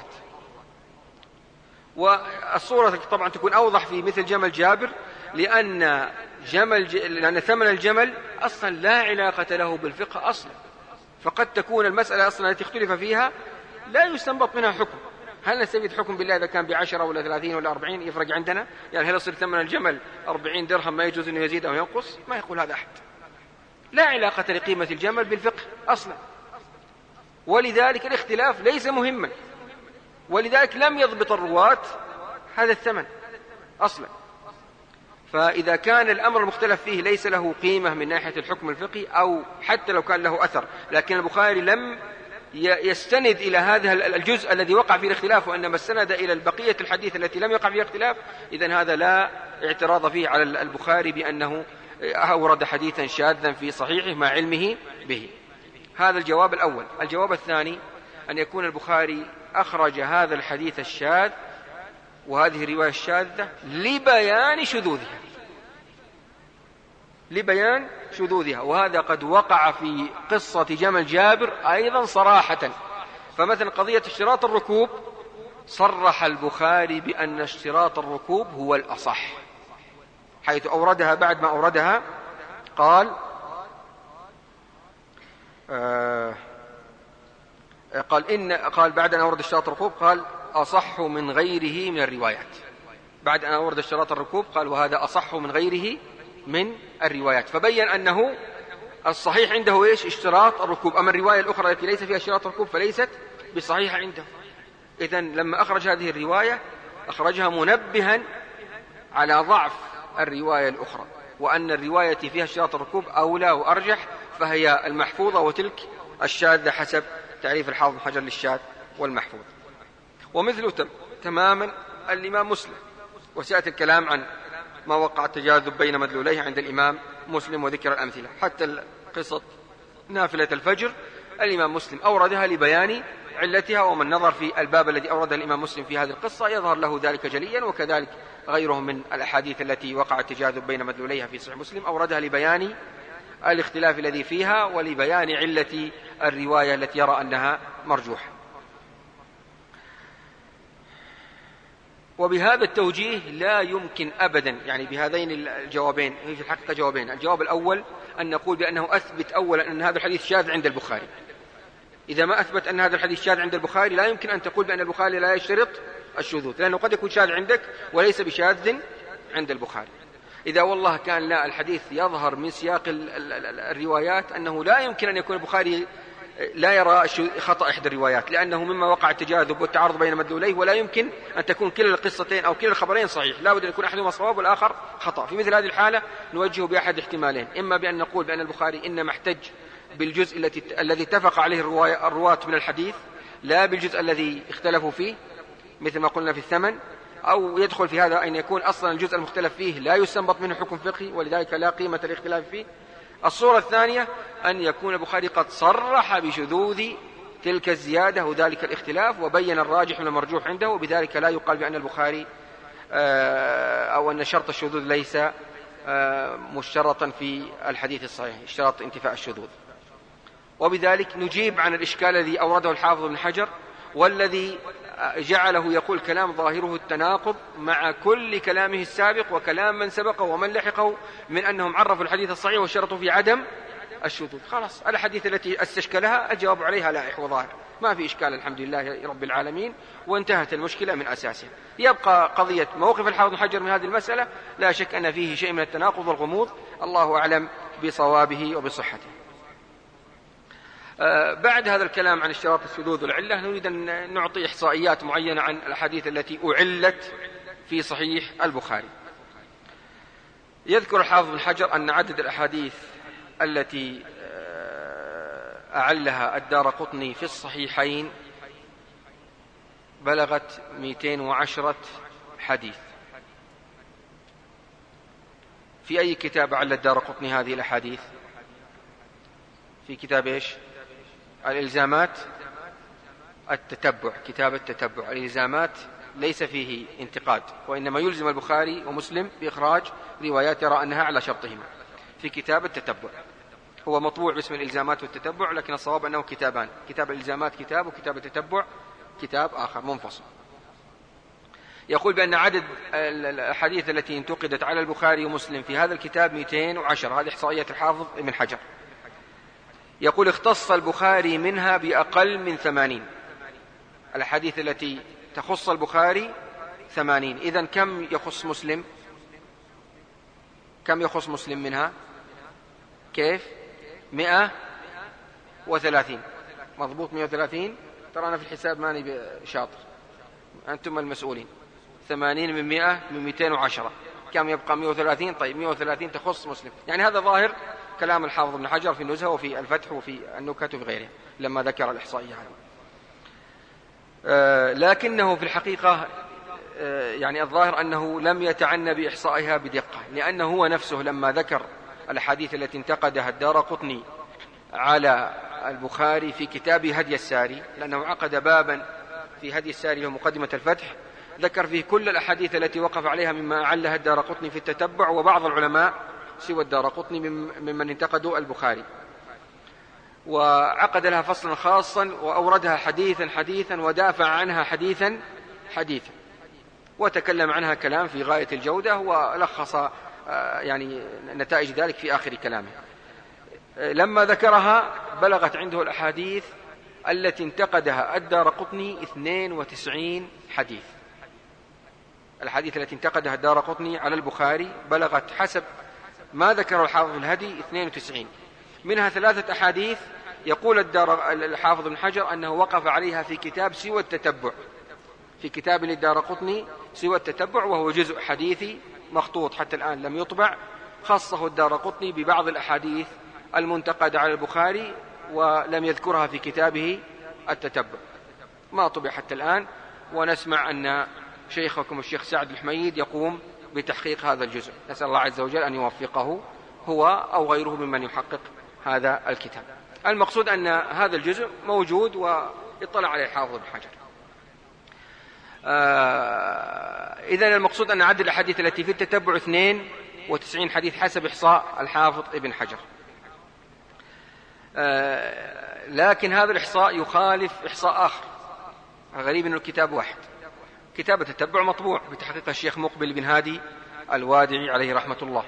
والصورة طبعا تكون أوضح في مثل جمل جابر، لأن ثمن الجمل أصلا لا علاقة له بالفقه أصلا، فقد تكون المسألة أصلا التي اختلف فيها لا يستنبط منها حكم. هل نستفيد حكم بالله إذا كان ب10 ولا 30 ولا 40؟ يفرق عندنا؟ يعني هل يصير ثمن الجمل 40 درهم ما يجوز أنه يزيد أو ينقص؟ ما يقول هذا أحد. لا علاقة لقيمة الجمل بالفقه أصلا، ولذلك الاختلاف ليس مهما، ولذلك لم يضبط الرواة هذا الثمن أصلا. فإذا كان الأمر المختلف فيه ليس له قيمة من ناحية الحكم الفقهي، أو حتى لو كان له أثر، لكن البخاري لم يستند إلى هذا الجزء الذي وقع فيه الاختلاف، وإنما استند إلى البقية الحديث التي لم يقع فيها اختلاف، إذن هذا لا اعتراض فيه على البخاري بأنه أورد حديثا شاذا في صحيحه مع علمه به. هذا الجواب الأول. الجواب الثاني أن يكون البخاري أخرج هذا الحديث الشاذ وهذه الرواية الشاذة لبيان شذوذها، وهذا قد وقع في قصة جمل جابر أيضا صراحة. فمثلا قضية اشتراط الركوب صرح البخاري بأن اشتراط الركوب هو الأصح، حيث أوردها بعد ما أوردها قال بعد أن أورد اشتراط الركوب قال أصح من غيره من الروايات. بعد أن أورد اشتراط الركوب قال وهذا أصح من غيره من الروايات، فبين أنه الصحيح عنده إيش؟ اشتراط الركوب. أما الرواية الأخرى التي ليس فيها اشتراط الركوب فليست بصحيحة عنده. إذن لما أخرج هذه الرواية أخرجها منبها على ضعف الرواية الأخرى، وأن الرواية فيها اشتراط الركوب أولى وأرجح، فهي المحفوظة وتلك الشاذة حسب تعريف الحافظ بن حجر للشاذ والمحفوظ. ومثل تماما الإمام مسلم، وسيأتي الكلام عن ما وقع التجاذب بين مدلوليه عند الإمام مسلم وذكر الأمثلة، حتى قصة نافلة الفجر الإمام مسلم أوردها لبيان علتها، ومن نظر في الباب الذي أورده الإمام مسلم في هذه القصة يظهر له ذلك جليا، وكذلك غيره من الأحاديث التي وقع التجاذب بين مدلوليها في صحيح مسلم أوردها لبيان الاختلاف الذي فيها ولبيان علة الرواية التي يرى أنها مرجوحة. وبهذا التوجيه لا يمكن أبدا، يعني بهذين الجوابين، هي في الحقيقة جوابين. الجواب الأول أن نقول بأنه أثبت أولا أن هذا الحديث شاذ عند البخاري. إذا ما أثبت أن هذا الحديث شاذ عند البخاري لا يمكن أن تقول بأن البخاري لا يشترط الشذوذ، لأنه قد يكون شاذ عندك وليس بشاذ عند البخاري. إذا والله كان لا الحديث يظهر من سياق الروايات أنه لا يمكن أن يكون البخاري لا يرى خطأ إحدى الروايات، لأنه مما وقع التجاذب والتعارض بين مدلوليه، ولا يمكن أن تكون كلا القصتين أو كلا الخبرين صحيح، لا بد أن يكون أحدهما صواب والآخر خطأ. في مثل هذه الحالة نوجه بأحد احتمالين: إما بأن نقول بأن البخاري إنما احتج بالجزء الذي اتفق عليه الرواة من الحديث، لا بالجزء الذي اختلفوا فيه، مثل ما قلنا في الثمن، أو يدخل في هذا أن يكون أصلا الجزء المختلف فيه لا يستنبط منه حكم فقهي ولذلك لا قيمة الاختلاف فيه. الصورة الثانية أن يكون البخاري قد صرح بشذوذ تلك الزيادة وذلك الاختلاف وبين الراجح من المرجوح عنده، وبذلك لا يقال بأن البخاري أو أن شرط الشذوذ ليس مشترطا في الحديث الصحيح، اشتراط انتفاء الشذوذ. وبذلك نجيب عن الإشكال الذي أورده الحافظ ابن حجر، والذي جعله يقول كلام ظاهره التناقض مع كل كلامه السابق وكلام من سبقه ومن لحقه من أنهم عرفوا الحديث الصحيح وشرطوا في عدم الشذوذ. خلاص الحديث التي استشكلها الجواب عليها لائح وظاهر، ما في إشكال الحمد لله رب العالمين، وانتهت المشكلة من أساسها. يبقى قضية موقف الحافظ ابن حجر من هذه المسألة لا شك أن فيه شيء من التناقض والغموض، الله أعلم بصوابه وبصحته. بعد هذا الكلام عن اشتراط الشذوذ والعلة نريد أن نعطي إحصائيات معينة عن الأحاديث التي أعلت في صحيح البخاري. يذكر الحافظ بن حجر أن عدد الأحاديث التي أعلها الدارقطني في الصحيحين بلغت 210 حديث. في أي كتاب أعل الدارقطني هذه الأحاديث؟ في كتاب إيش؟ الإلزامات التتبع، كتاب التتبع. الإلزامات ليس فيه انتقاد، وإنما يلزم البخاري ومسلم بإخراج روايات يرى أنها على شرطهما في كتاب التتبع. هو مطبوع باسم الإلزامات والتتبع، لكن الصواب أنه كتابان: كتاب الإلزامات كتاب، وكتاب التتبع كتاب آخر منفصل. يقول بأن عدد الأحاديث التي انتقدت على البخاري ومسلم في هذا الكتاب 210. هذه إحصائية الحافظ ابن حجر. يقول اختص البخاري منها بأقل من 80. الحديث التي تخص البخاري 80. إذن كم يخص مسلم؟ كم يخص مسلم منها؟ كيف؟ 130. مضبوط 130. ترى أنا في الحساب ماني شاطر، أنتم المسؤولين. 80 من 100 من 210، كم يبقى؟ 130. طيب 130 تخص مسلم. يعني هذا ظاهر كلام الحافظ ابن حجر في النزهة وفي الفتح وفي النكت وفي غيره لما ذكر الإحصائية هذه. لكنه في الحقيقة يعني الظاهر أنه لم يتعنى بإحصائها بدقة، لأنه هو نفسه لما ذكر الحديث التي انتقدها الدارقطني على البخاري في كتاب هدي الساري، لأنه عقد بابا في هدي الساري ومقدمة الفتح ذكر فيه كل الأحاديث التي وقف عليها مما أعلها الدارقطني في التتبع، وبعض العلماء سوى الدارقطني ممن انتقدوا البخاري، وعقد لها فصلا خاصا وأوردها حديثا حديثا ودافع عنها حديثا حديثا، وتكلم عنها كلام في غاية الجودة، ولخص يعني نتائج ذلك في آخر كلامه. لما ذكرها بلغت عنده الأحاديث التي انتقدها الدارقطني 92 حديث. الحديث التي انتقدها الدارقطني على البخاري بلغت حسب ما ذكر الحافظ الهدي 92. منها 3 أحاديث يقول الحافظ ابن حجر أنه وقف عليها في كتاب سوى التتبع، في كتاب للدارقطني سوى التتبع، وهو جزء حديثي مخطوط حتى الآن لم يطبع، خصه الدارقطني ببعض الأحاديث المنتقدة على البخاري ولم يذكرها في كتابه التتبع، ما طبع حتى الآن. ونسمع أن شيخكم الشيخ سعد الحميد يقوم بتحقيق هذا الجزء، نسأل الله عز وجل أن يوفقه هو أو غيره ممن يحقق هذا الكتاب. المقصود أن هذا الجزء موجود واطلع عليه الحافظ ابن حجر. إذن المقصود أن عدد الأحاديث التي في التتبع 92 حديث حسب إحصاء الحافظ ابن حجر. لكن هذا الإحصاء يخالف إحصاء آخر. الغريب أن الكتاب واحد، كتاب التتبع مطبوع بتحقيق الشيخ مقبل بن هادي الوادعي عليه رحمة الله.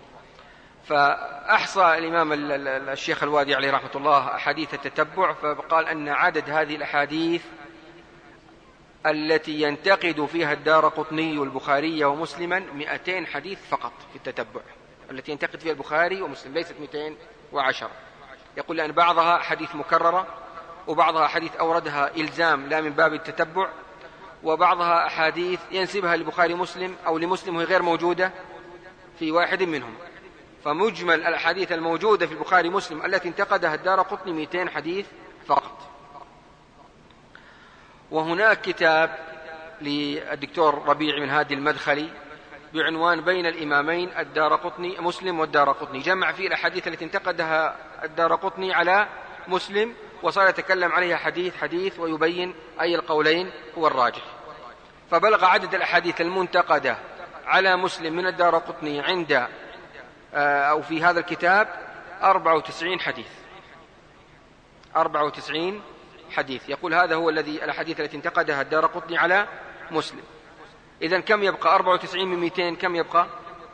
فأحصى الإمام الشيخ الوادعي عليه رحمة الله أحاديث التتبع، فقال أن عدد هذه الأحاديث التي ينتقد فيها الدارقطني والبخاري ومسلما 200 حديث فقط في التتبع، التي ينتقد فيها البخاري ومسلم، ليست 210. يقول لأن بعضها حديث مكررة، وبعضها حديث أوردها إلزام لا من باب التتبع، وبعضها أحاديث ينسبها للبخاري مسلم أو لمسلم وهي غير موجودة في واحد منهم. فمجمل الأحاديث الموجودة في البخاري مسلم التي انتقدها الدارقطني 200 حديث فقط. وهناك كتاب للدكتور ربيع بن هادي المدخلي بعنوان بين الإمامين الدارقطني مسلم والدارقطني، جمع فيه الأحاديث التي انتقدها الدارقطني على مسلم، وصار يتكلم عليها حديث حديث ويبين أي القولين هو الراجح. فبلغ عدد الأحاديث المنتقدة على مسلم من الدارقطني عند أو في هذا الكتاب 94 حديث. 94 حديث. يقول هذا هو الذي الأحاديث التي انتقدها الدارقطني على مسلم. إذن كم يبقى 94 من 200؟ كم يبقى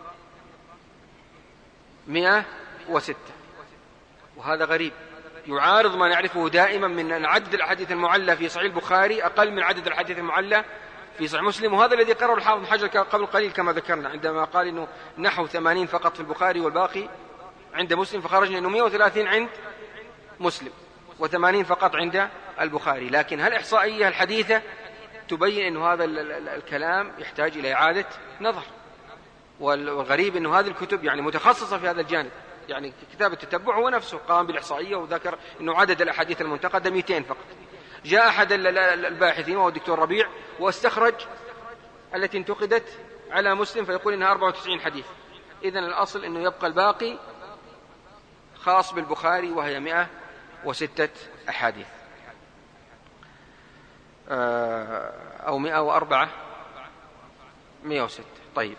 106. وهذا غريب، يعارض ما نعرفه دائما من أن عدد الأحاديث المعلة في صحيح البخاري أقل من عدد الأحاديث المعلة في صحيح مسلم. وهذا الذي قرر الحافظ حجر قبل قليل كما ذكرنا عندما قال إنه نحو 80 فقط في البخاري والباقي عند مسلم، فخرجنا إنه 130 عند مسلم و80 فقط عند البخاري. لكن هل الإحصائية الحديثة تبين أن هذا الكلام يحتاج إلى إعادة نظر. والغريب أن هذه الكتب يعني متخصصة في هذا الجانب، يعني كتاب التتبع هو نفسه قام بالإحصائية وذكر أنه عدد الأحاديث المنتقدة 200 فقط. جاء أحد الباحثين وهو الدكتور ربيع واستخرج التي انتقدت على مسلم فيقول إنها 94 حديث. إذن الأصل أنه يبقى الباقي خاص بالبخاري وهي 106 أحاديث أو 104 106. طيب،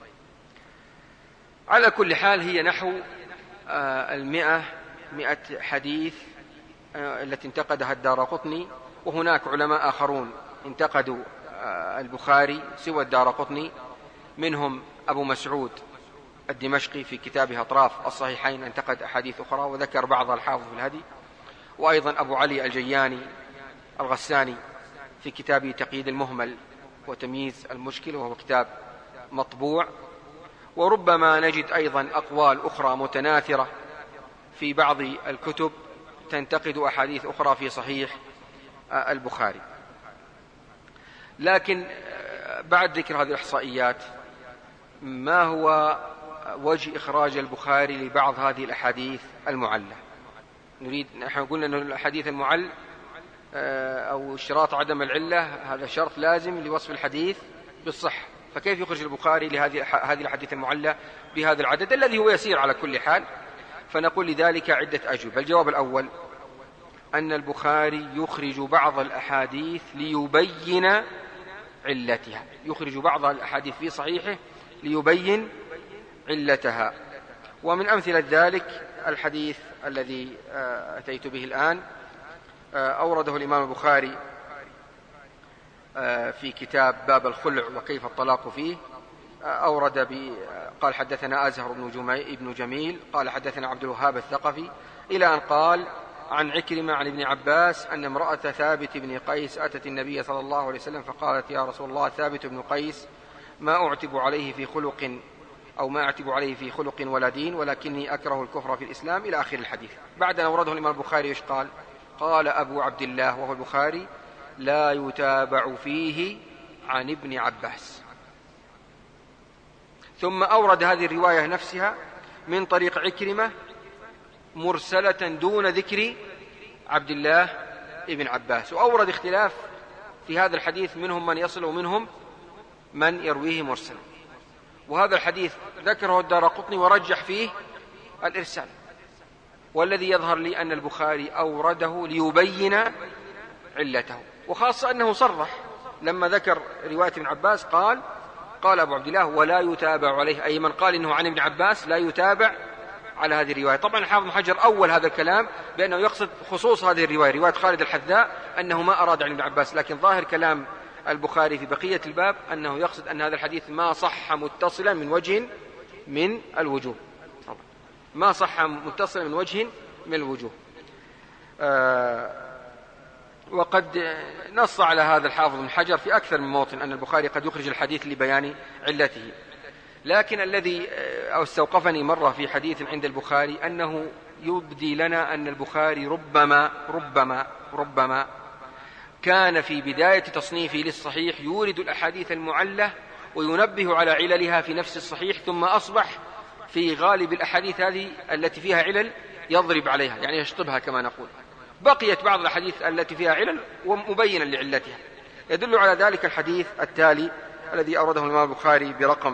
على كل حال هي نحو 100 حديث التي انتقدها الدارقطني. وهناك علماء آخرون انتقدوا البخاري سوى الدارقطني، منهم أبو مسعود الدمشقي في كتابه أطراف الصحيحين انتقد أحاديث أخرى وذكر بعض الحافظ في الهدي، وأيضا أبو علي الجياني الغساني في كتابه تقييد المهمل وتمييز المشكل وهو كتاب مطبوع. وربما نجد أيضا أقوال أخرى متناثرة في بعض الكتب تنتقد أحاديث أخرى في صحيح البخاري. لكن بعد ذكر هذه الإحصائيات، ما هو وجه إخراج البخاري لبعض هذه الأحاديث المعلة؟ نحن قلنا أن الحديث المعل أو اشتراط عدم العلة هذا شرط لازم لوصف الحديث بالصحة، فكيف يخرج البخاري هذه الحديث المعلة بهذا العدد الذي هو يسير على كل حال؟ فنقول لذلك عدة أجوبة. الجواب الأول أن البخاري يخرج بعض الأحاديث ليبين علتها، يخرج بعض الأحاديث في صحيحه ليبين علتها. ومن أمثلة ذلك الحديث الذي أتيت به الآن أورده الإمام البخاري في كتاب باب الخلع وكيف الطلاق فيه. أورد قال حدثنا أزهر بن جميل قال حدثنا عبد الوهاب الثقفي إلى أن قال عن عكرمة عن ابن عباس أن امرأة ثابت بن قيس أتت النبي صلى الله عليه وسلم فقالت يا رسول الله ثابت بن قيس ما أعتب عليه في خلق أو ما أعتب عليه في خلق ولا دين ولكني أكره الكفر في الإسلام إلى آخر الحديث. بعد أن أورده الإمام البخاري قال أبو عبد الله وهو البخاري لا يتابع فيه عن ابن عباس. ثم أورد هذه الرواية نفسها من طريق عكرمة مرسلة دون ذكر عبد الله ابن عباس، وأورد اختلاف في هذا الحديث، منهم من يصل ومنهم من يرويه مرسلا. وهذا الحديث ذكره الدارقطني ورجح فيه الإرسال، والذي يظهر لي أن البخاري أورده ليبين علته، وخاصة أنه صرح لما ذكر رواية ابن عباس قال أبو عبد الله ولا يتابع عليه، أي من قال إنه عن ابن عباس لا يتابع على هذه الرواية. طبعا الحافظ بن حجر أول هذا الكلام بأنه يقصد خصوص هذه الرواية، رواية خالد الحذاء، أنه ما أراد عن ابن عباس، لكن ظاهر كلام البخاري في بقية الباب أنه يقصد أن هذا الحديث ما صح متصلا من وجه من الوجوه، ما صح متصلا من وجه من الوجوه. وقد نص على هذا الحافظ بن حجر في أكثر من موطن أن البخاري قد يخرج الحديث لبيان علته، لكن الذي استوقفني مرة في حديث عند البخاري أنه يبدي لنا أن البخاري ربما كان في بداية تصنيفه للصحيح يورد الأحاديث المعلة وينبه على عللها في نفس الصحيح، ثم أصبح في غالب الأحاديث هذه التي فيها علل يضرب عليها، يعني يشطبها كما نقول. بقيت بعض الأحاديث التي فيها علل ومبينا لعلتها. يدل على ذلك الحديث التالي الذي أورده الإمام البخاري برقم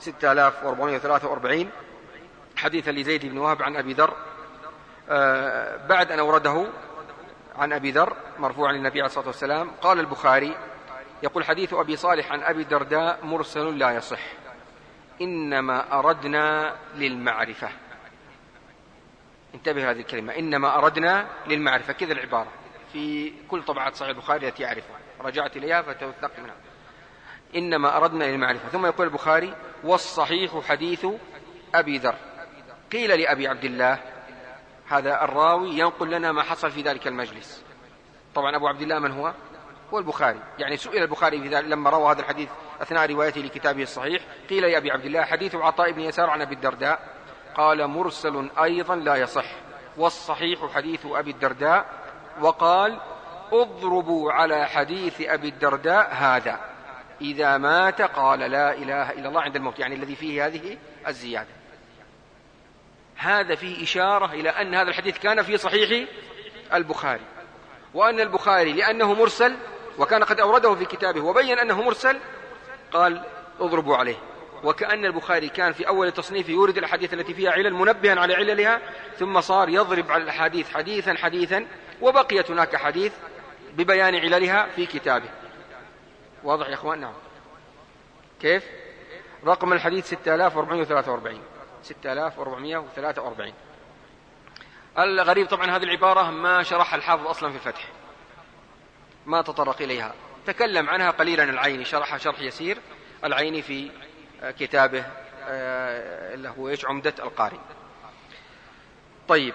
6443، حديث لزيد بن وهب عن أبي ذر، بعد أن أورده عن أبي ذر مرفوعا للنبي عليه الصلاة والسلام، قال البخاري يقول حديث أبي صالح عن أبي الدرداء مرسل لا يصح، إنما أردنا للمعرفة. انتبه هذه الكلمة، إنما أردنا للمعرفة، كذا العبارة في كل طبعات صحيح البخاري التي أعرفها، رجعت إليها فتوثق منها، إنما أردنا للمعرفة. ثم يقول البخاري والصحيح حديث أبي ذر. قيل لأبي عبد الله، هذا الراوي ينقل لنا ما حصل في ذلك المجلس. طبعا أبو عبد الله من هو؟ هو البخاري، يعني سئل البخاري في ذلك لما روى هذا الحديث أثناء روايته لكتابه الصحيح، قيل لأبي عبد الله حديث عطاء بن يسار عن أبي الدرداء، قال مرسل أيضا لا يصح، والصحيح حديث أبي الدرداء، وقال اضربوا على حديث أبي الدرداء هذا إذا مات قال لا إله إلا الله عند الموت، يعني الذي فيه هذه الزيادة. هذا فيه إشارة إلى أن هذا الحديث كان في صحيح البخاري، وأن البخاري لأنه مرسل وكان قد أورده في كتابه وبين أنه مرسل قال اضربوا عليه، وكأن البخاري كان في أول تصنيفه يورد الأحاديث التي فيها علل منبها على عللها، ثم صار يضرب على الأحاديث حديثا وبقيت هناك حديث ببيان عللها في كتابه. واضح يا أخوان؟ نعم. كيف؟ رقم الحديث 6443. 6443. الغريب طبعا هذه العبارة ما شرح الحافظ أصلا في الفتح، ما تطرق إليها، تكلم عنها قليلا العيني، شرح شرح يسير العيني في كتابه اللي هو عمدة القاري. طيب،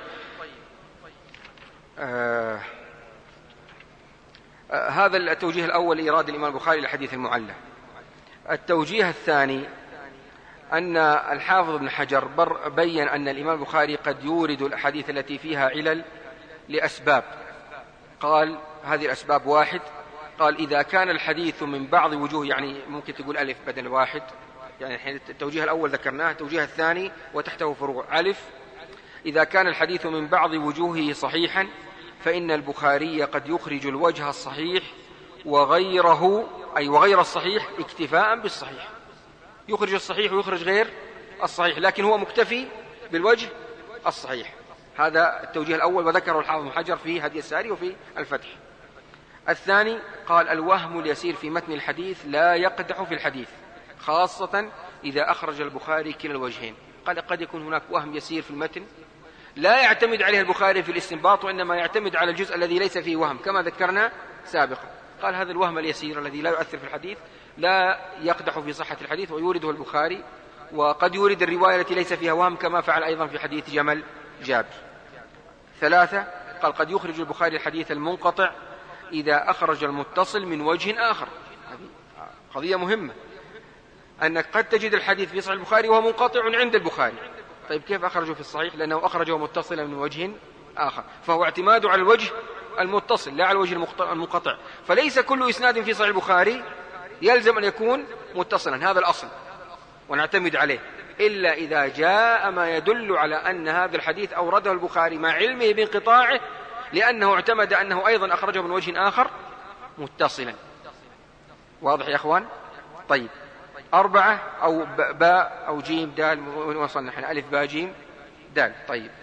هذا التوجيه الأول إيراد الإمام البخاري للحديث المعلى. التوجيه الثاني أن الحافظ ابن حجر بين أن الإمام البخاري قد يورد الأحاديث التي فيها علل لأسباب، قال هذه الأسباب واحد، قال إذا كان الحديث من بعض وجوه، يعني ممكن تقول ألف بدل واحد، يعني التوجيه الأول ذكرناه، التوجيه الثاني وتحته فروع. ألف، إذا كان الحديث من بعض وجوهه صحيحا فإن البخاري قد يخرج الوجه الصحيح وغيره، أي وغير الصحيح اكتفاء بالصحيح، يخرج الصحيح ويخرج غير الصحيح، لكن هو مكتفي بالوجه الصحيح. هذا التوجيه الأول وذكره الحافظ بن حجر في هدي الساري وفي الفتح. الثاني قال الوهم اليسير في متن الحديث لا يقدح في الحديث، خاصة إذا أخرج البخاري كلا الوجهين. قال قد يكون هناك وهم يسير في المتن لا يعتمد عليه البخاري في الاستنباط، وإنما يعتمد على الجزء الذي ليس فيه وهم كما ذكرنا سابقا. قال هذا الوهم اليسير الذي لا يؤثر في الحديث لا يقدح في صحة الحديث ويورده البخاري، وقد يورد الرواية التي ليس فيها وهم كما فعل أيضا في حديث جمل جابر. ثلاثة، قال قد يخرج البخاري الحديث المنقطع إذا أخرج المتصل من وجه آخر. هذه قضية مهمة، أنك قد تجد الحديث في صحيح البخاري وهو منقطع عند البخاري، طيب كيف أخرجه في الصحيح؟ لأنه أخرجه متصلا من وجه آخر، فهو اعتماد على الوجه المتصل لا على الوجه المنقطع، فليس كل إسناد في صحيح البخاري يلزم أن يكون متصلا، هذا الأصل ونعتمد عليه، إلا إذا جاء ما يدل على أن هذا الحديث أورده البخاري مع علمه بانقطاعه لأنه اعتمد أنه أيضا أخرجه من وجه آخر متصلا. واضح يا أخوان؟ طيب، أربعة، أو باء أو جيم دال، وصلنا نحن ألف باء جيم دال. طيب،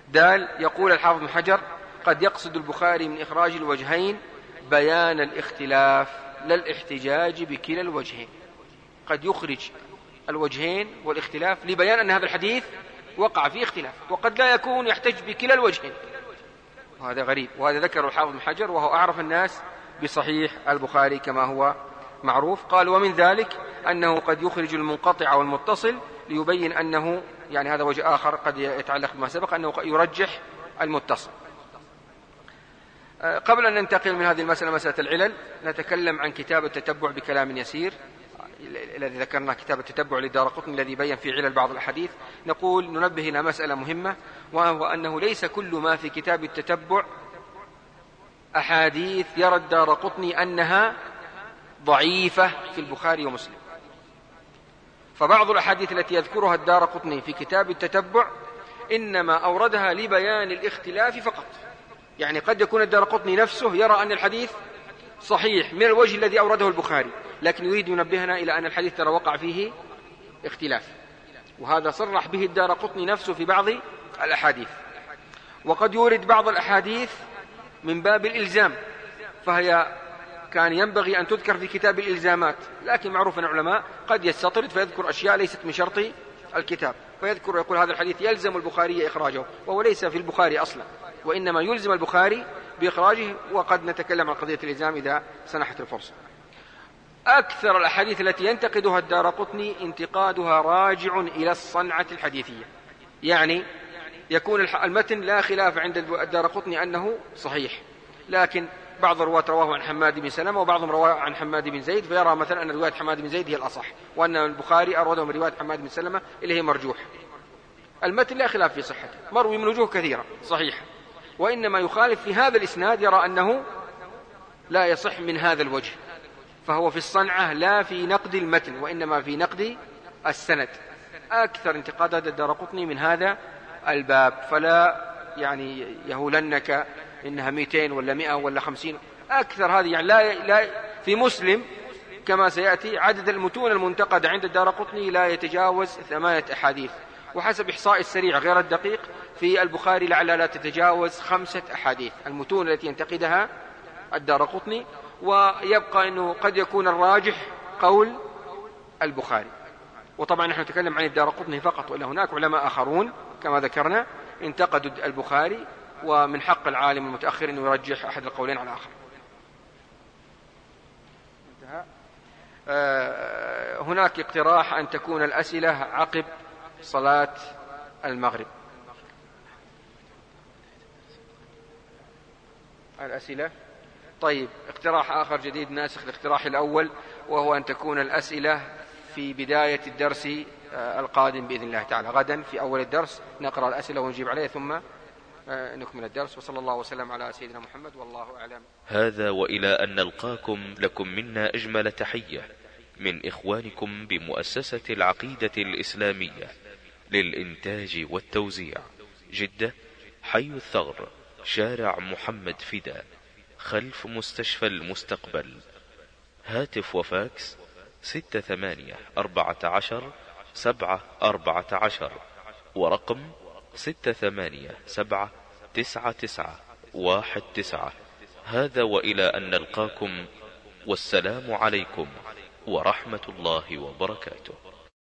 دال. يقول الحافظ بن حجر: قد يقصد البخاري من إخراج الوجهين بيان الاختلاف لا الاحتجاج بكلا الوجهين. قد يخرج الوجهين والاختلاف لبيان أن هذا الحديث وقع فيه اختلاف، وقد لا يكون يحتج بكلا الوجهين، وهذا غريب. وهذا ذكر الحافظ بن حجر وهو أعرف الناس بصحيح البخاري كما هو معروف. قال: ومن ذلك أنه قد يخرج المنقطع والمتصل ليبين أنه، يعني هذا وجه آخر قد يتعلق بما سبق، أنه يرجح المتصل. قبل أن ننتقل من هذه المسألة، مسألة العلل، نتكلم عن كتاب التتبع بكلام يسير الذي ذكرنا، كتاب التتبع للدارقطني الذي بين في علل بعض الأحاديث. نقول ننبه إلى مسألة مهمة، وهو أنه ليس كل ما في كتاب التتبع أحاديث يرى الدارقطني أنها ضعيفة في البخاري ومسلم. فبعض الأحاديث التي يذكرها الدارقطني في كتاب التتبع إنما أوردها لبيان الاختلاف فقط. يعني قد يكون الدارقطني نفسه يرى أن الحديث صحيح من الوجه الذي أورده البخاري، لكن يريد ينبهنا إلى أن الحديث ترى وقع فيه اختلاف، وهذا صرح به الدارقطني نفسه في بعض الأحاديث. وقد يورد بعض الأحاديث من باب الإلزام، فهي كان ينبغي أن تذكر في كتاب الإلزامات، لكن معروف أن العلماء قد يستطرد فيذكر أشياء ليست من شرط الكتاب، فيذكر ويقول هذا الحديث يلزم البخاري إخراجه، وهو ليس في البخاري أصلا، وإنما يلزم البخاري بإخراجه. وقد نتكلم عن قضية الإلزام إذا سنحت الفرصة. أكثر الأحاديث التي ينتقدها الدارقطني انتقادها راجع إلى الصنعة الحديثية، يعني يكون المتن لا خلاف عند الدارقطني أنه صحيح، لكن بعض الرواة رواه عن حماد بن سلمة وبعضهم رواه عن حماد بن زيد، فيرى مثلا أن رواية حماد بن زيد هي الأصح، وأن البخاري أورده من رواية حماد بن سلمة اللي هي مرجوح. المتن لا خلاف في صحته، مروي من وجوه كثيرة صحيحة، وإنما يخالف في هذا الإسناد، يرى أنه لا يصح من هذا الوجه، فهو في الصنعة لا في نقد المتن وإنما في نقد السند. أكثر انتقادات الدارقطني من هذا الباب، فلا يعني يهولنك إنها 200 ولا 100 ولا 50 أكثر. هذه يعني لا في مسلم كما سيأتي عدد المتون المنتقدة عند الدارقطني لا يتجاوز 8 أحاديث، وحسب إحصاء السريع غير الدقيق في البخاري لعلها لا تتجاوز 5 أحاديث المتون التي ينتقدها الدارقطني. ويبقى أنه قد يكون الراجح قول البخاري. وطبعا نحن نتكلم عن الدارقطني فقط، وإلا هناك علماء آخرون كما ذكرنا انتقدوا البخاري، ومن حق العالم المتأخر أن يرجح أحد القولين على الآخر. هناك اقتراح أن تكون الأسئلة عقب صلاة المغرب. الأسئلة طيب، اقتراح آخر جديد ناسخ الاقتراح الأول، وهو أن تكون الأسئلة في بداية الدرس القادم بإذن الله تعالى. غدا في أول الدرس نقرأ الأسئلة ونجيب عليها ثم نكمل الدرس. وصلى الله وسلم على سيدنا محمد والله أعلم. هذا وإلى أن نلقاكم لكم منا أجمل تحية من إخوانكم بمؤسسة العقيدة الإسلامية للإنتاج والتوزيع، جدة، حي الثغر، شارع محمد فدا، خلف مستشفى المستقبل. هاتف وفاكس 6814 ورقم 6879919. هذا وإلى أن نلقاكم، والسلام عليكم ورحمة الله وبركاته.